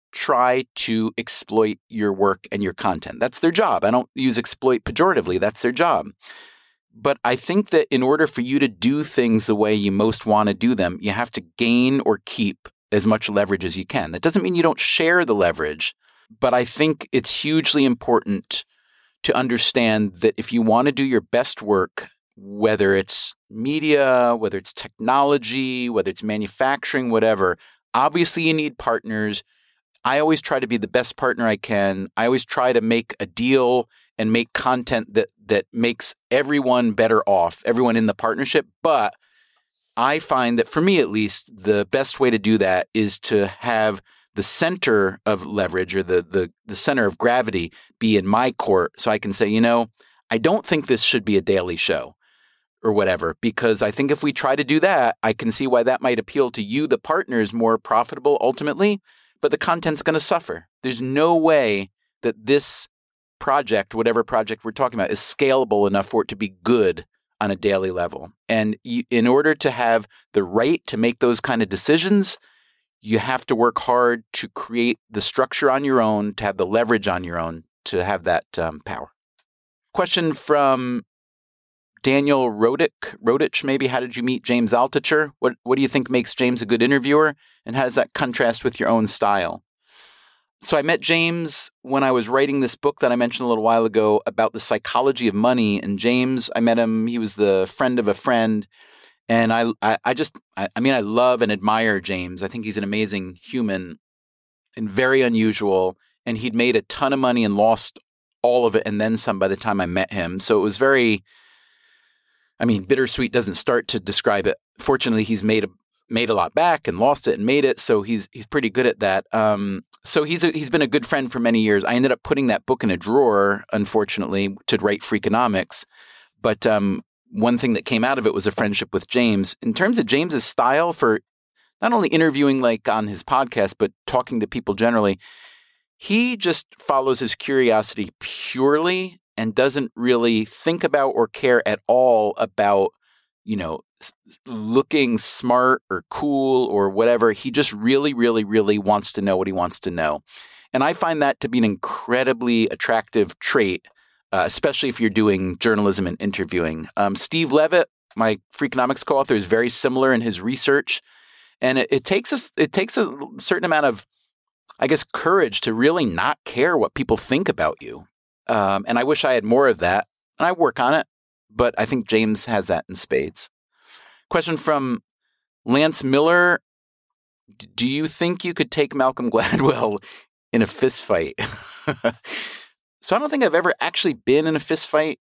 try to exploit your work and your content. That's their job. I don't use exploit pejoratively. That's their job. But I think that in order for you to do things the way you most want to do them, you have to gain or keep as much leverage as you can. That doesn't mean you don't share the leverage, but I think it's hugely important to understand that if you want to do your best work, whether it's media, whether it's technology, whether it's manufacturing, whatever, obviously you need partners. I always try to be the best partner I can. I always try to make a deal and make content that makes everyone better off, everyone in the partnership. But I find that for me, at least, the best way to do that is to have the center of leverage or the center of gravity be in my court. So I can say, I don't think this should be a daily show or whatever, because I think if we try to do that, I can see why that might appeal to you, the partners, more profitable ultimately, but the content's going to suffer. There's no way that this project, whatever project we're talking about, is scalable enough for it to be good on a daily level. And in order to have the right to make those kind of decisions, you have to work hard to create the structure on your own, to have the leverage on your own, to have that power. Question from Daniel Rodich, maybe. How did you meet James Altucher? What do you think makes James a good interviewer? And how does that contrast with your own style? So I met James when I was writing this book that I mentioned a little while ago about the psychology of money. And James, I met him, he was the friend of a friend. And I love and admire James. I think he's an amazing human and very unusual. And he'd made a ton of money and lost all of it and then some by the time I met him. So it was very, bittersweet doesn't start to describe it. Fortunately, he's made a lot back and lost it and made it. So he's pretty good at that. So he's been a good friend for many years. I ended up putting that book in a drawer, unfortunately, to write Freakonomics. But one thing that came out of it was a friendship with James. In terms of James's style for not only interviewing like on his podcast, but talking to people generally, he just follows his curiosity purely and doesn't really think about or care at all about, looking smart or cool or whatever. He just really, really, really wants to know what he wants to know. And I find that to be an incredibly attractive trait, especially if you're doing journalism and interviewing. Steve Levitt, my Freakonomics co-author, is very similar in his research. And it takes a certain amount of, courage to really not care what people think about you. And I wish I had more of that. And I work on it. But I think James has that in spades. Question from Lance Miller. Do you think you could take Malcolm Gladwell in a fist fight? So I don't think I've ever actually been in a fist fight.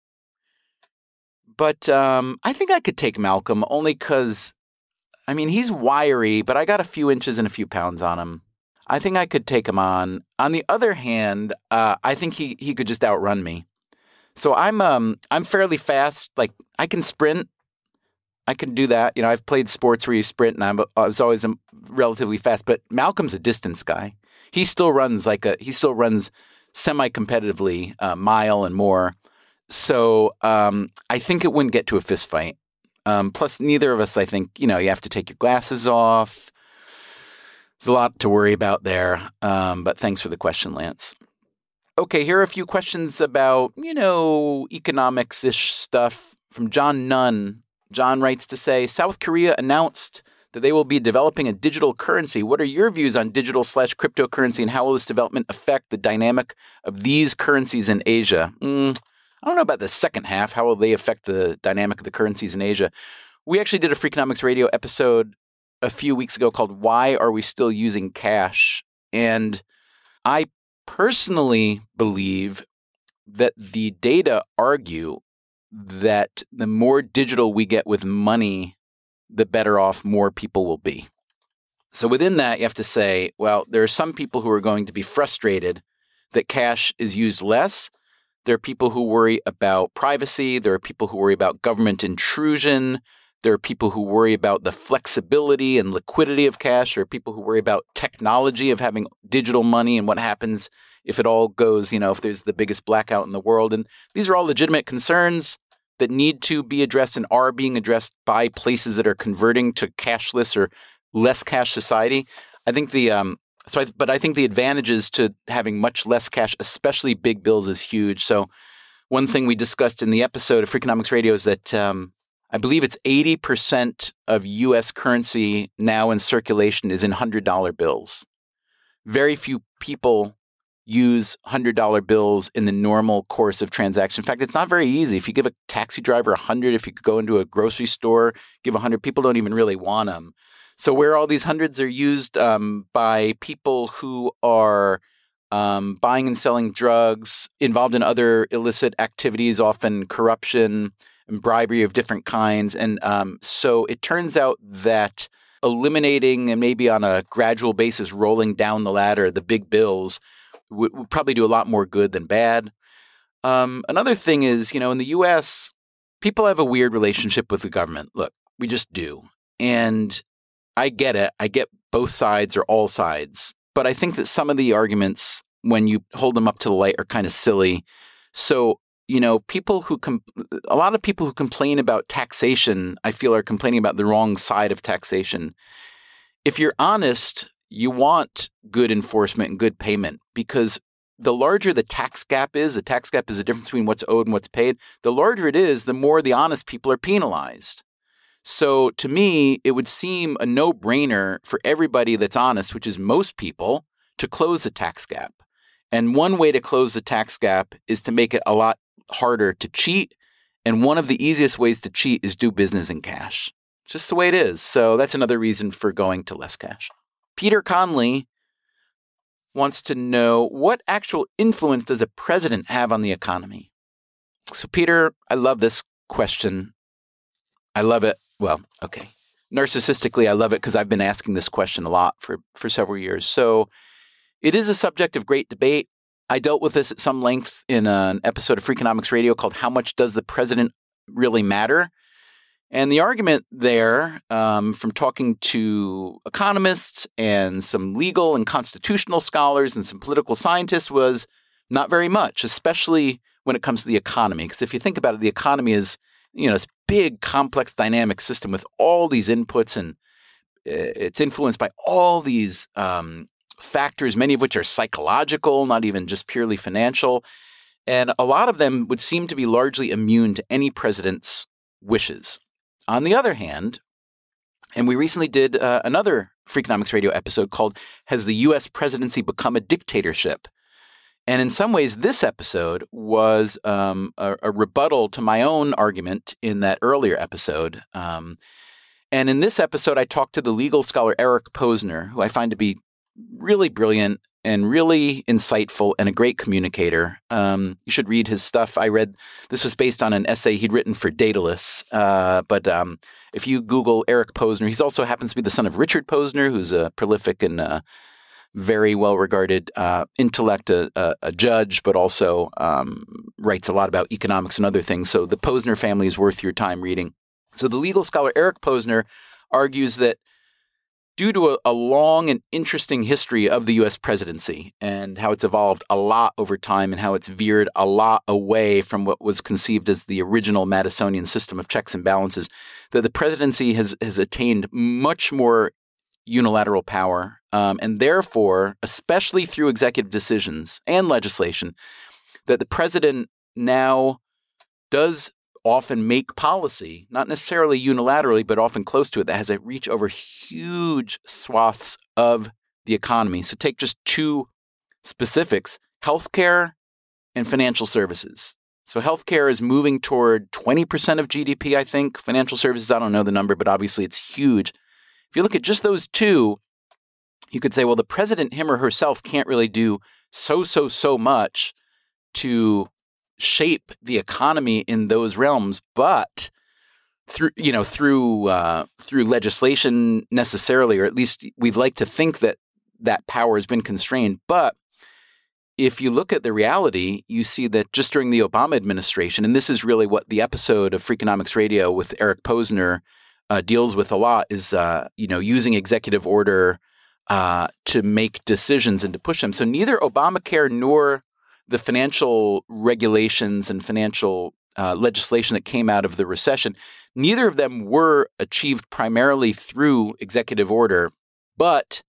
But I think I could take Malcolm only because, he's wiry, but I got a few inches and a few pounds on him. I think I could take him on. On the other hand, I think he could just outrun me. So I'm fairly fast. Like I can sprint. I can do that. I've played sports where you sprint, and I was always relatively fast. But Malcolm's a distance guy. He still runs semi-competitively, a mile and more. So I think it wouldn't get to a fist fight. Plus, neither of us, I think, you have to take your glasses off. There's a lot to worry about there. But thanks for the question, Lance. Okay, here are a few questions about, economics-ish stuff from John Nunn. John writes to say, South Korea announced that they will be developing a digital currency. What are your views on digital/cryptocurrency, and how will this development affect the dynamic of these currencies in Asia? I don't know about the second half. How will they affect the dynamic of the currencies in Asia? We actually did a Freakonomics Radio episode a few weeks ago called Why Are We Still Using Cash? And I personally believe that the data argue that the more digital we get with money, the better off more people will be. So within that, you have to say, well, there are some people who are going to be frustrated that cash is used less. There are people who worry about privacy. There are people who worry about government intrusion. There are people who worry about the flexibility and liquidity of cash. There are people who worry about technology of having digital money and what happens if it all goes, if there's the biggest blackout in the world. And these are all legitimate concerns that need to be addressed and are being addressed by places that are converting to cashless or less cash society. I think the But I think the advantages to having much less cash, especially big bills, is huge. So one thing we discussed in the episode of Freakonomics Radio is that I believe it's 80% of U.S. currency now in circulation is in $100 bills. Very few people use $100 bills in the normal course of transaction. In fact, it's not very easy. If you give a taxi driver 100, if you could go into a grocery store, give 100, people don't even really want them. So where all these hundreds are used by people who are buying and selling drugs, involved in other illicit activities, often corruption and bribery of different kinds. And so it turns out that eliminating and maybe on a gradual basis rolling down the ladder the big bills would probably do a lot more good than bad. Another thing is, in the U.S., people have a weird relationship with the government. Look, we just do. And I get it. I get both sides or all sides. But I think that some of the arguments, when you hold them up to the light, are kind of silly. So, a lot of people who complain about taxation, I feel, are complaining about the wrong side of taxation. If you're honest, you want good enforcement and good payment, because the larger the tax gap is the difference between what's owed and what's paid. The larger it is, the more the honest people are penalized. So to me, it would seem a no-brainer for everybody that's honest, which is most people, to close the tax gap. And one way to close the tax gap is to make it a lot harder to cheat. And one of the easiest ways to cheat is do business in cash. Just the way it is. So that's another reason for going to less cash. Peter Conley wants to know, what actual influence does a president have on the economy? So Peter, I love this question. I love it. Well, okay. Narcissistically, I love it because I've been asking this question a lot for several years. So it is a subject of great debate. I dealt with this at some length in an episode of Freakonomics Radio called How Much Does the President Really Matter? And the argument there, from talking to economists and some legal and constitutional scholars and some political scientists, was not very much, especially when it comes to the economy. Because if you think about it, the economy is, this big, complex, dynamic system with all these inputs, and it's influenced by all these factors, many of which are psychological, not even just purely financial. And a lot of them would seem to be largely immune to any president's wishes. On the other hand, and we recently did another Freakonomics Radio episode called Has the U.S. Presidency Become a Dictatorship? And in some ways, this episode was a rebuttal to my own argument in that earlier episode. And in this episode, I talked to the legal scholar Eric Posner, who I find to be really brilliant and really insightful and a great communicator. You should read his stuff. This was based on an essay he'd written for Daedalus. But if you Google Eric Posner, he also happens to be the son of Richard Posner, who's a prolific and very well-regarded intellect, a judge, but also writes a lot about economics and other things. So the Posner family is worth your time reading. So the legal scholar Eric Posner argues that due to a long and interesting history of the U.S. presidency and how it's evolved a lot over time and how it's veered a lot away from what was conceived as the original Madisonian system of checks and balances, that the presidency has attained much more unilateral power, and therefore, especially through executive decisions and legislation, that the president now does often make policy, not necessarily unilaterally, but often close to it, that has a reach over huge swaths of the economy. So take just two specifics, healthcare and financial services. So healthcare is moving toward 20% of GDP, I think. Financial services, I don't know the number, but obviously it's huge. If you look at just those two, you could say, well, the president, him or herself, can't really do so much to shape the economy in those realms, but through legislation necessarily, or at least we'd like to think that power has been constrained. But if you look at the reality, you see that just during the Obama administration, and this is really what the episode of Freakonomics Radio with Eric Posner deals with a lot, is using executive order to make decisions and to push them. So neither Obamacare nor the financial regulations and financial legislation that came out of the recession, neither of them were achieved primarily through executive order, but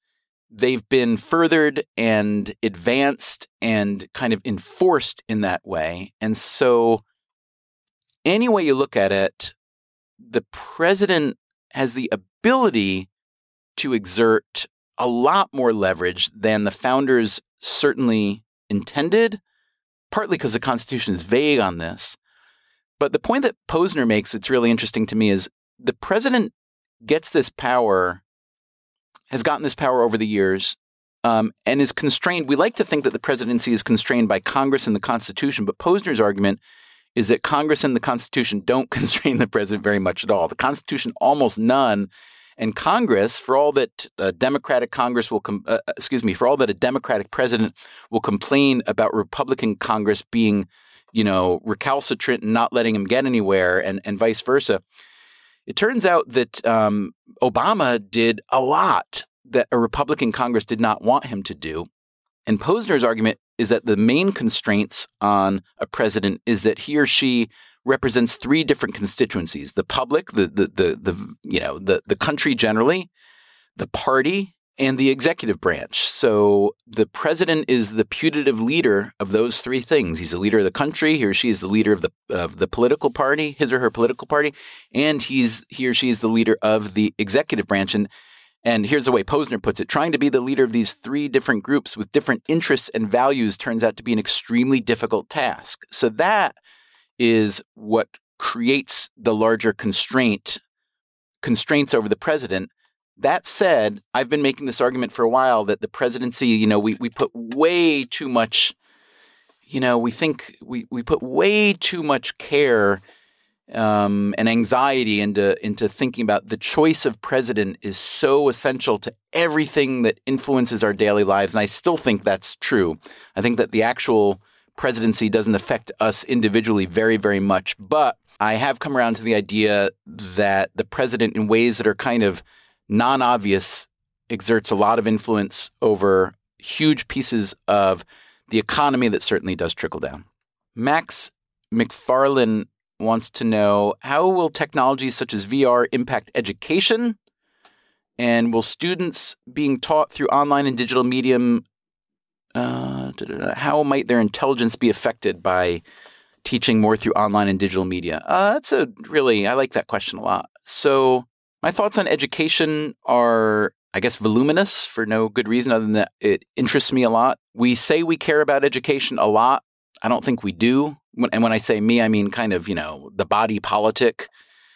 they've been furthered and advanced and kind of enforced in that way. And so any way you look at it, the president has the ability to exert a lot more leverage than the founders certainly intended, partly because the Constitution is vague on this. But the point that Posner makes that's really interesting to me is the president gets this power, has gotten this power over the years, and is constrained. We like to think that the presidency is constrained by Congress and the Constitution, but Posner's argument is that Congress and the Constitution don't constrain the president very much at all. The Constitution, almost none. And Congress, for all that a Democratic Congress will, for all that a Democratic president will complain about Republican Congress being, recalcitrant and not letting him get anywhere, and vice versa. It turns out that Obama did a lot that a Republican Congress did not want him to do. And Posner's argument is that the main constraints on a president is that he or she represents three different constituencies: the public, the country generally, the party, and the executive branch. So the president is the putative leader of those three things. He's the leader of the country. He or she is the leader of the political party, his or her political party, and he or she is the leader of the executive branch. And here's the way Posner puts it: trying to be the leader of these three different groups with different interests and values turns out to be an extremely difficult task. So that is what creates the larger constraints over the president. That said, I've been making this argument for a while that the presidency, we put way too much, we put way too much care and anxiety into thinking about the choice of president is so essential to everything that influences our daily lives. And I still think that's true. I think that the actual presidency doesn't affect us individually very, very much. But I have come around to the idea that the president, in ways that are kind of non-obvious, exerts a lot of influence over huge pieces of the economy that certainly does trickle down. Max McFarlane wants to know, how will technologies such as VR impact education? And will students being taught through online and digital medium, how might their intelligence be affected by teaching more through online and digital media? I like that question a lot. So my thoughts on education are, I guess, voluminous for no good reason other than that it interests me a lot. We say we care about education a lot. I don't think we do. And when I say me, I mean kind of, the body politic.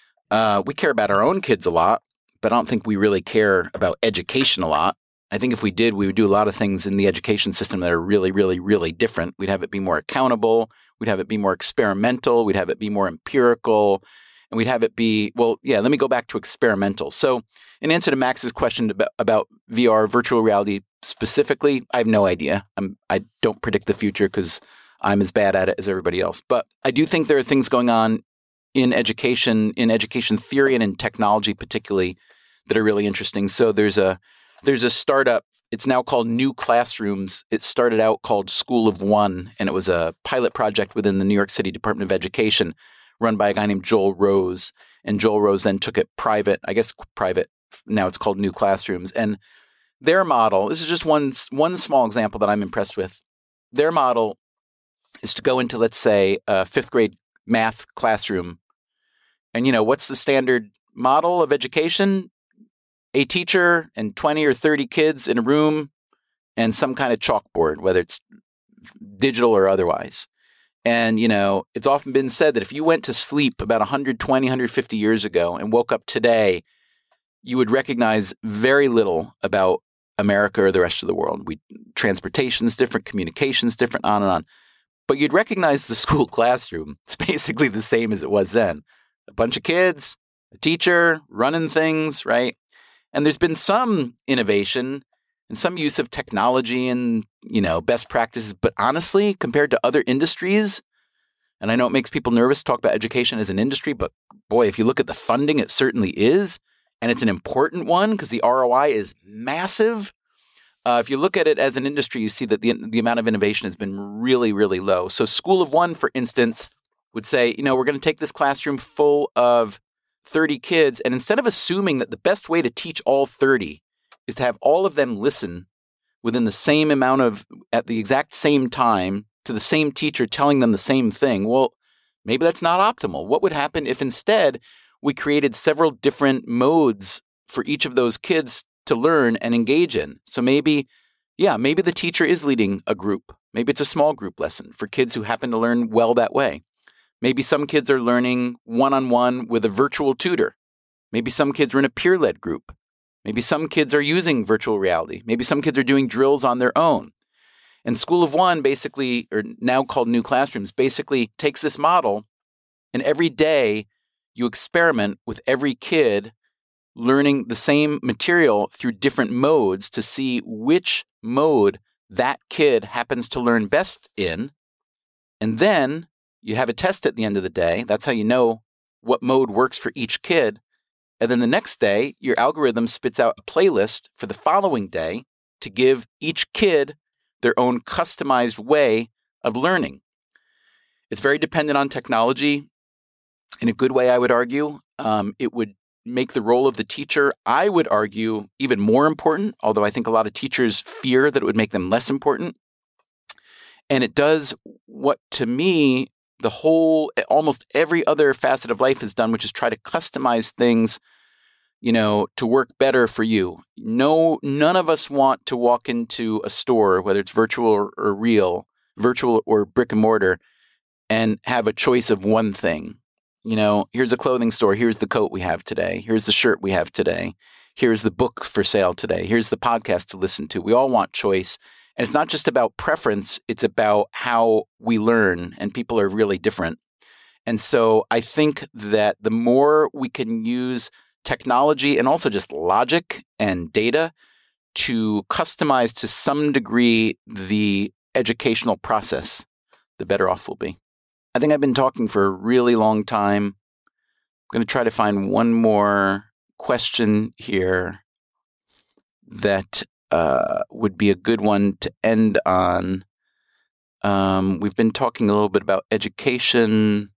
We care about our own kids a lot, but I don't think we really care about education a lot. I think if we did, we would do a lot of things in the education system that are really, really, really different. We'd have it be more accountable. We'd have it be more experimental. We'd have it be more empirical. And we'd have it be, let me go back to experimental. So in answer to Max's question about VR, virtual reality specifically, I have no idea. I don't predict the future because I'm as bad at it as everybody else. But I do think there are things going on in education theory and in technology particularly, that are really interesting. So there's a startup. It's now called New Classrooms. It started out called School of One, and it was a pilot project within the New York City Department of Education run by a guy named Joel Rose. And Joel Rose then took it private. Now it's called New Classrooms. And their model, this is just one small example that I'm impressed with. Their model is to go into, let's say, a fifth grade math classroom. And, what's the standard model of education? A teacher and 20 or 30 kids in a room and some kind of chalkboard, whether it's digital or otherwise. And, it's often been said that if you went to sleep about 120, 150 years ago and woke up today, you would recognize very little about America or the rest of the world. Transportation's different, communication's different, on and on. But you'd recognize the school classroom. It's basically the same as it was then. A bunch of kids, a teacher, running things, right? And there's been some innovation and some use of technology and, best practices. But honestly, compared to other industries, and I know it makes people nervous to talk about education as an industry, but boy, if you look at the funding, it certainly is. And it's an important one because the ROI is massive. If you look at it as an industry, you see that the amount of innovation has been really, really low. So School of One, for instance, would say, we're going to take this classroom full of 30 kids, and instead of assuming that the best way to teach all 30 is to have all of them listen within the same amount of, at the exact same time, to the same teacher telling them the same thing. Well, maybe that's not optimal. What would happen if instead we created several different modes for each of those kids to learn and engage in? So maybe the teacher is leading a group. Maybe it's a small group lesson for kids who happen to learn well that way. Maybe some kids are learning one-on-one with a virtual tutor. Maybe some kids are in a peer-led group. Maybe some kids are using virtual reality. Maybe some kids are doing drills on their own. And School of One basically, or now called New Classrooms, basically takes this model, and every day you experiment with every kid learning the same material through different modes to see which mode that kid happens to learn best in. And then you have a test at the end of the day. That's how you know what mode works for each kid. And then the next day, your algorithm spits out a playlist for the following day to give each kid their own customized way of learning. It's very dependent on technology. In a good way, I would argue. It would make the role of the teacher, I would argue, even more important, although I think a lot of teachers fear that it would make them less important. And it does what, to me, almost every other facet of life has done, which is try to customize things, to work better for you. None of us want to walk into a store, whether it's virtual or real, virtual or brick and mortar, and have a choice of one thing. Here's a clothing store. Here's the coat we have today. Here's the shirt we have today. Here's the book for sale today. Here's the podcast to listen to. We all want choice. And it's not just about preference. It's about how we learn. And people are really different. And so I think that the more we can use technology and also just logic and data to customize to some degree the educational process, the better off we'll be. I think I've been talking for a really long time. I'm going to try to find one more question here that would be a good one to end on. We've been talking a little bit about education.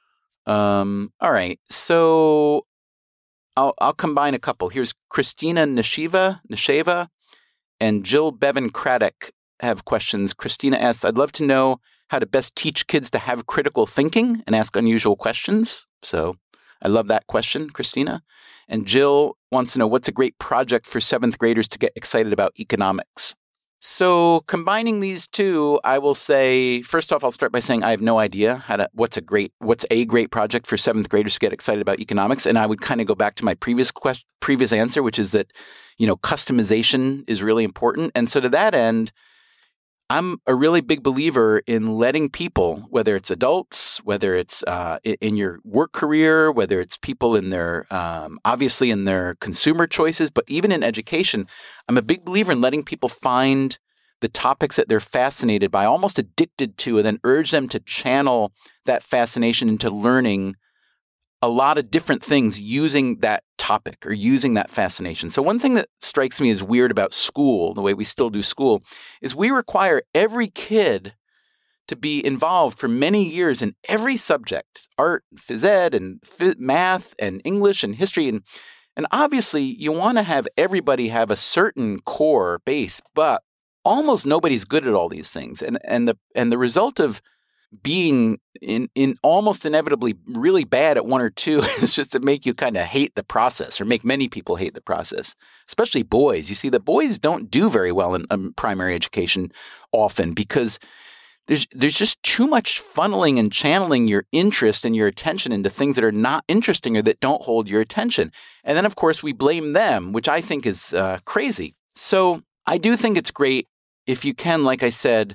All right, so I'll combine a couple. Here's Christina Nesheva and Jill Bevan Craddock have questions. Christina asks, I'd love to know how to best teach kids to have critical thinking and ask unusual questions. So I love that question, Christina. And Jill wants to know, what's a great project for 7th graders to get excited about economics? So combining these two, I will say, first off, I'll start by saying I have no idea what's a great project for 7th graders to get excited about economics. And I would kind of go back to my previous answer, which is that, customization is really important. And so to that end, I'm a really big believer in letting people, whether it's adults, whether it's in your work career, whether it's people in their, obviously in their consumer choices, but even in education, I'm a big believer in letting people find the topics that they're fascinated by, almost addicted to, and then urge them to channel that fascination into learning a lot of different things using that topic or using that fascination. So one thing that strikes me as weird about school, the way we still do school, is we require every kid to be involved for many years in every subject, art, phys ed, and math, and English, and history. And obviously, you want to have everybody have a certain core base, but almost nobody's good at all these things. And the result of being in almost inevitably really bad at one or two is just to make you kind of hate the process, or make many people hate the process, especially boys. You see, the boys don't do very well in primary education often because there's just too much funneling and channeling your interest and your attention into things that are not interesting or that don't hold your attention. And then, of course, we blame them, which I think is crazy. So I do think it's great if you can, like I said,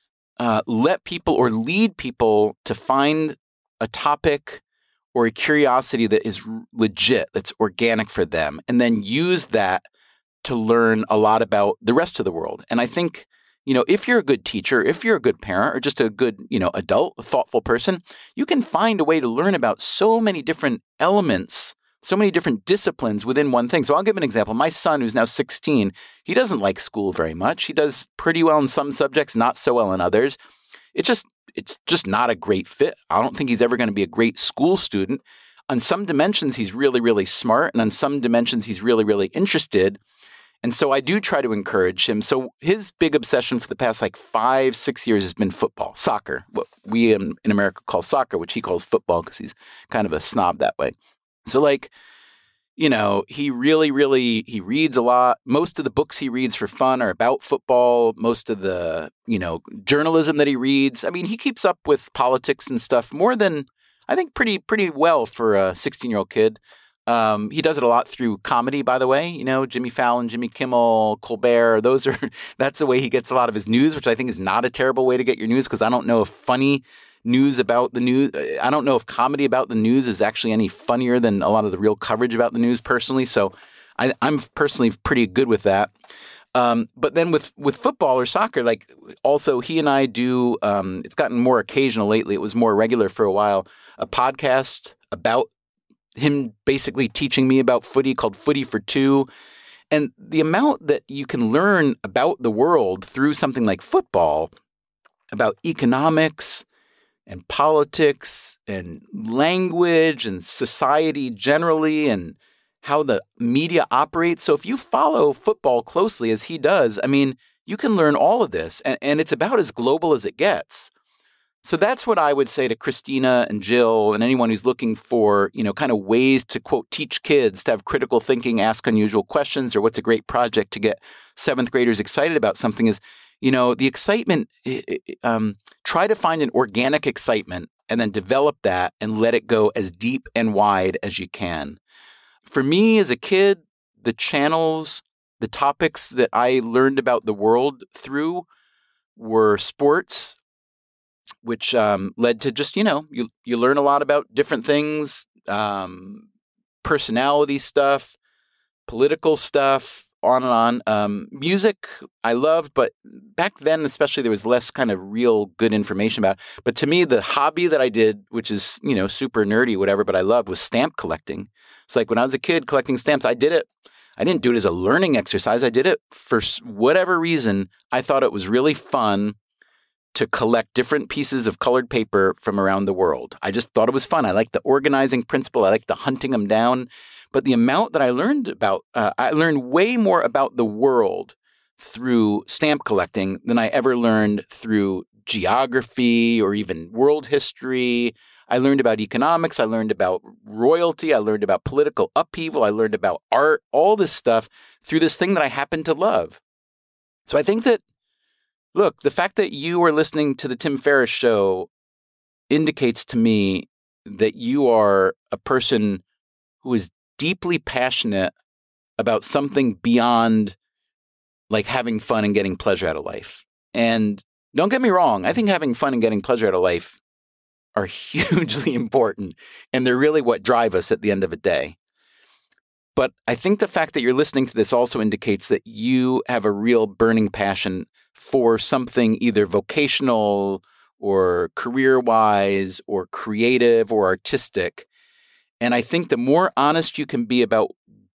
let people or lead people to find a topic or a curiosity that is legit, that's organic for them, and then use that to learn a lot about the rest of the world. And I think, if you're a good teacher, if you're a good parent, or just a good, adult, a thoughtful person, you can find a way to learn about so many different elements, so many different disciplines within one thing. So I'll give an example. My son, who's now 16, he doesn't like school very much. He does pretty well in some subjects, not so well in others. It's just not a great fit. I don't think he's ever going to be a great school student. On some dimensions, he's really, really smart. And on some dimensions, he's really, really interested. And so I do try to encourage him. So his big obsession for the past 5-6 years has been football, soccer, what we in America call soccer, which he calls football because he's kind of a snob that way. So he really, he reads a lot. Most of the books he reads for fun are about football. Most of the, journalism that he reads. I mean, he keeps up with politics and stuff more than, I think, pretty well for a 16-year-old kid. He does it a lot through comedy, by the way. Jimmy Fallon, Jimmy Kimmel, Colbert, that's the way he gets a lot of his news, which I think is not a terrible way to get your news, because I don't know if funny news about the news, I don't know if comedy about the news is actually any funnier than a lot of the real coverage about the news personally. So I'm personally pretty good with that. But then with football or soccer, also he and I do, it's gotten more occasional lately. It was more regular for a while, a podcast about him basically teaching me about footy called Footy for Two. And the amount that you can learn about the world through something like football, about economics and politics and language and society generally and how the media operates. So if you follow football closely as he does, I mean, you can learn all of this, and it's about as global as it gets. So that's what I would say to Christina and Jill and anyone who's looking for, kind of ways to, quote, teach kids to have critical thinking, ask unusual questions, or what's a great project to get seventh graders excited about something is, the excitement, try to find an organic excitement and then develop that and let it go as deep and wide as you can. For me as a kid, the channels, the topics that I learned about the world through were sports, which led to just, you learn a lot about different things, personality stuff, political stuff, on and on. Music I loved, but back then especially there was less kind of real good information about it. But to me, the hobby that I did, which is, super nerdy, whatever, but I loved, was stamp collecting. It's when I was a kid collecting stamps, I did it. I didn't do it as a learning exercise. I did it for whatever reason. I thought it was really fun to collect different pieces of colored paper from around the world. I just thought it was fun. I liked the organizing principle. I liked the hunting them down. But the amount that I learned about, I learned way more about the world through stamp collecting than I ever learned through geography or even world history. I learned about economics. I learned about royalty. I learned about political upheaval. I learned about art, all this stuff through this thing that I happen to love. So I think that, look, the fact that you are listening to the Tim Ferriss Show indicates to me that you are a person who is deeply passionate about something beyond having fun and getting pleasure out of life. And don't get me wrong, I think having fun and getting pleasure out of life are hugely important, and they're really what drive us at the end of the day. But I think the fact that you're listening to this also indicates that you have a real burning passion for something either vocational or career-wise or creative or artistic. And I think the more honest you can be about,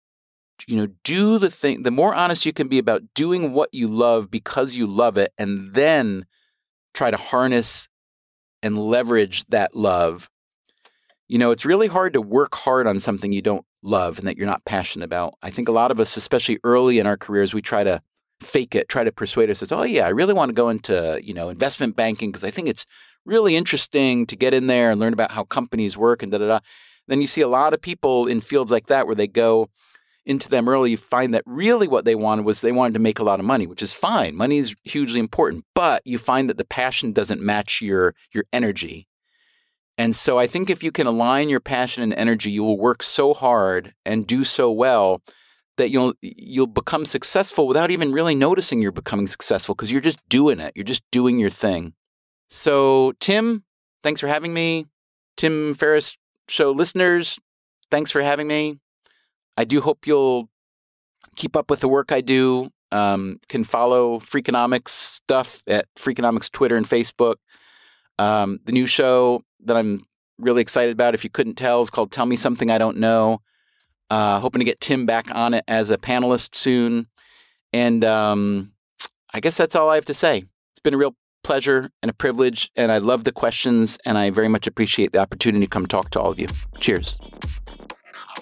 the more honest you can be about doing what you love because you love it, and then try to harness and leverage that love. It's really hard to work hard on something you don't love and that you're not passionate about. I think a lot of us, especially early in our careers, we try to fake it, try to persuade ourselves, oh yeah, I really want to go into, investment banking because I think it's really interesting to get in there and learn about how companies work and da-da-da. Then you see a lot of people in fields like that where they go into them early, you find that really what they wanted was they wanted to make a lot of money, which is fine. Money is hugely important, but you find that the passion doesn't match your energy. And so I think if you can align your passion and energy, you will work so hard and do so well that you'll become successful without even really noticing you're becoming successful because you're just doing it. You're just doing your thing. So Tim, thanks for having me. Tim Ferriss Show listeners, thanks for having me. I do hope you'll keep up with the work I do. Can follow Freakonomics stuff at Freakonomics Twitter and Facebook. The new show that I'm really excited about, if you couldn't tell, is called Tell Me Something I Don't Know. Hoping to get Tim back on it as a panelist soon. And I guess that's all I have to say. It's been a real pleasure and a privilege, and I love the questions, and I very much appreciate the opportunity to come talk to all of you. Cheers.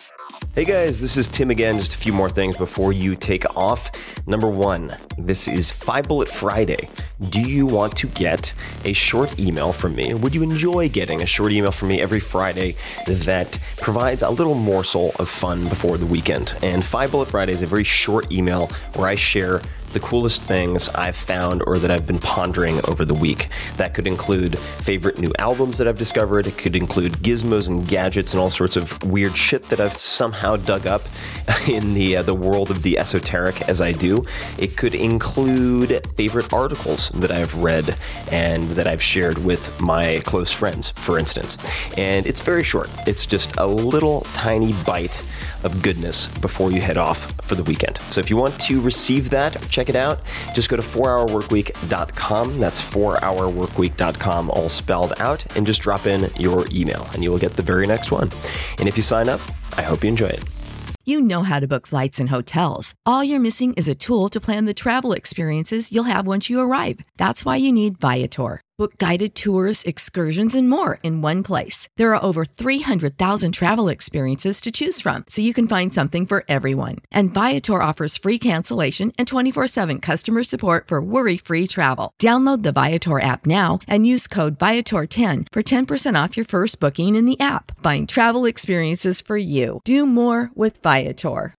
Hey guys, this is Tim again. Just a few more things before you take off. Number one, this is 5 Bullet Friday. Do you want to get a short email from me? Would you enjoy getting a short email from me every Friday that provides a little morsel of fun before the weekend? And 5 Bullet Friday is a very short email where I share the coolest things I've found or that I've been pondering over the week. That could include favorite new albums that I've discovered. It could include gizmos and gadgets and all sorts of weird shit that I've somehow dug up in the world of the esoteric as I do. It could include favorite articles that I've read and that I've shared with my close friends, for instance. And it's very short. It's just a little tiny bite of goodness before you head off for the weekend. So if you want to receive that, check it out. Just go to 4hourworkweek.com. That's 4hourworkweek.com, all spelled out, and just drop in your email and you will get the very next one. And if you sign up, I hope you enjoy it. You know how to book flights and hotels. All you're missing is a tool to plan the travel experiences you'll have once you arrive. That's why you need Viator. Book guided tours, excursions, and more in one place. There are over 300,000 travel experiences to choose from, so you can find something for everyone. And Viator offers free cancellation and 24/7 customer support for worry-free travel. Download the Viator app now and use code Viator10 for 10% off your first booking in the app. Find travel experiences for you. Do more with Viator.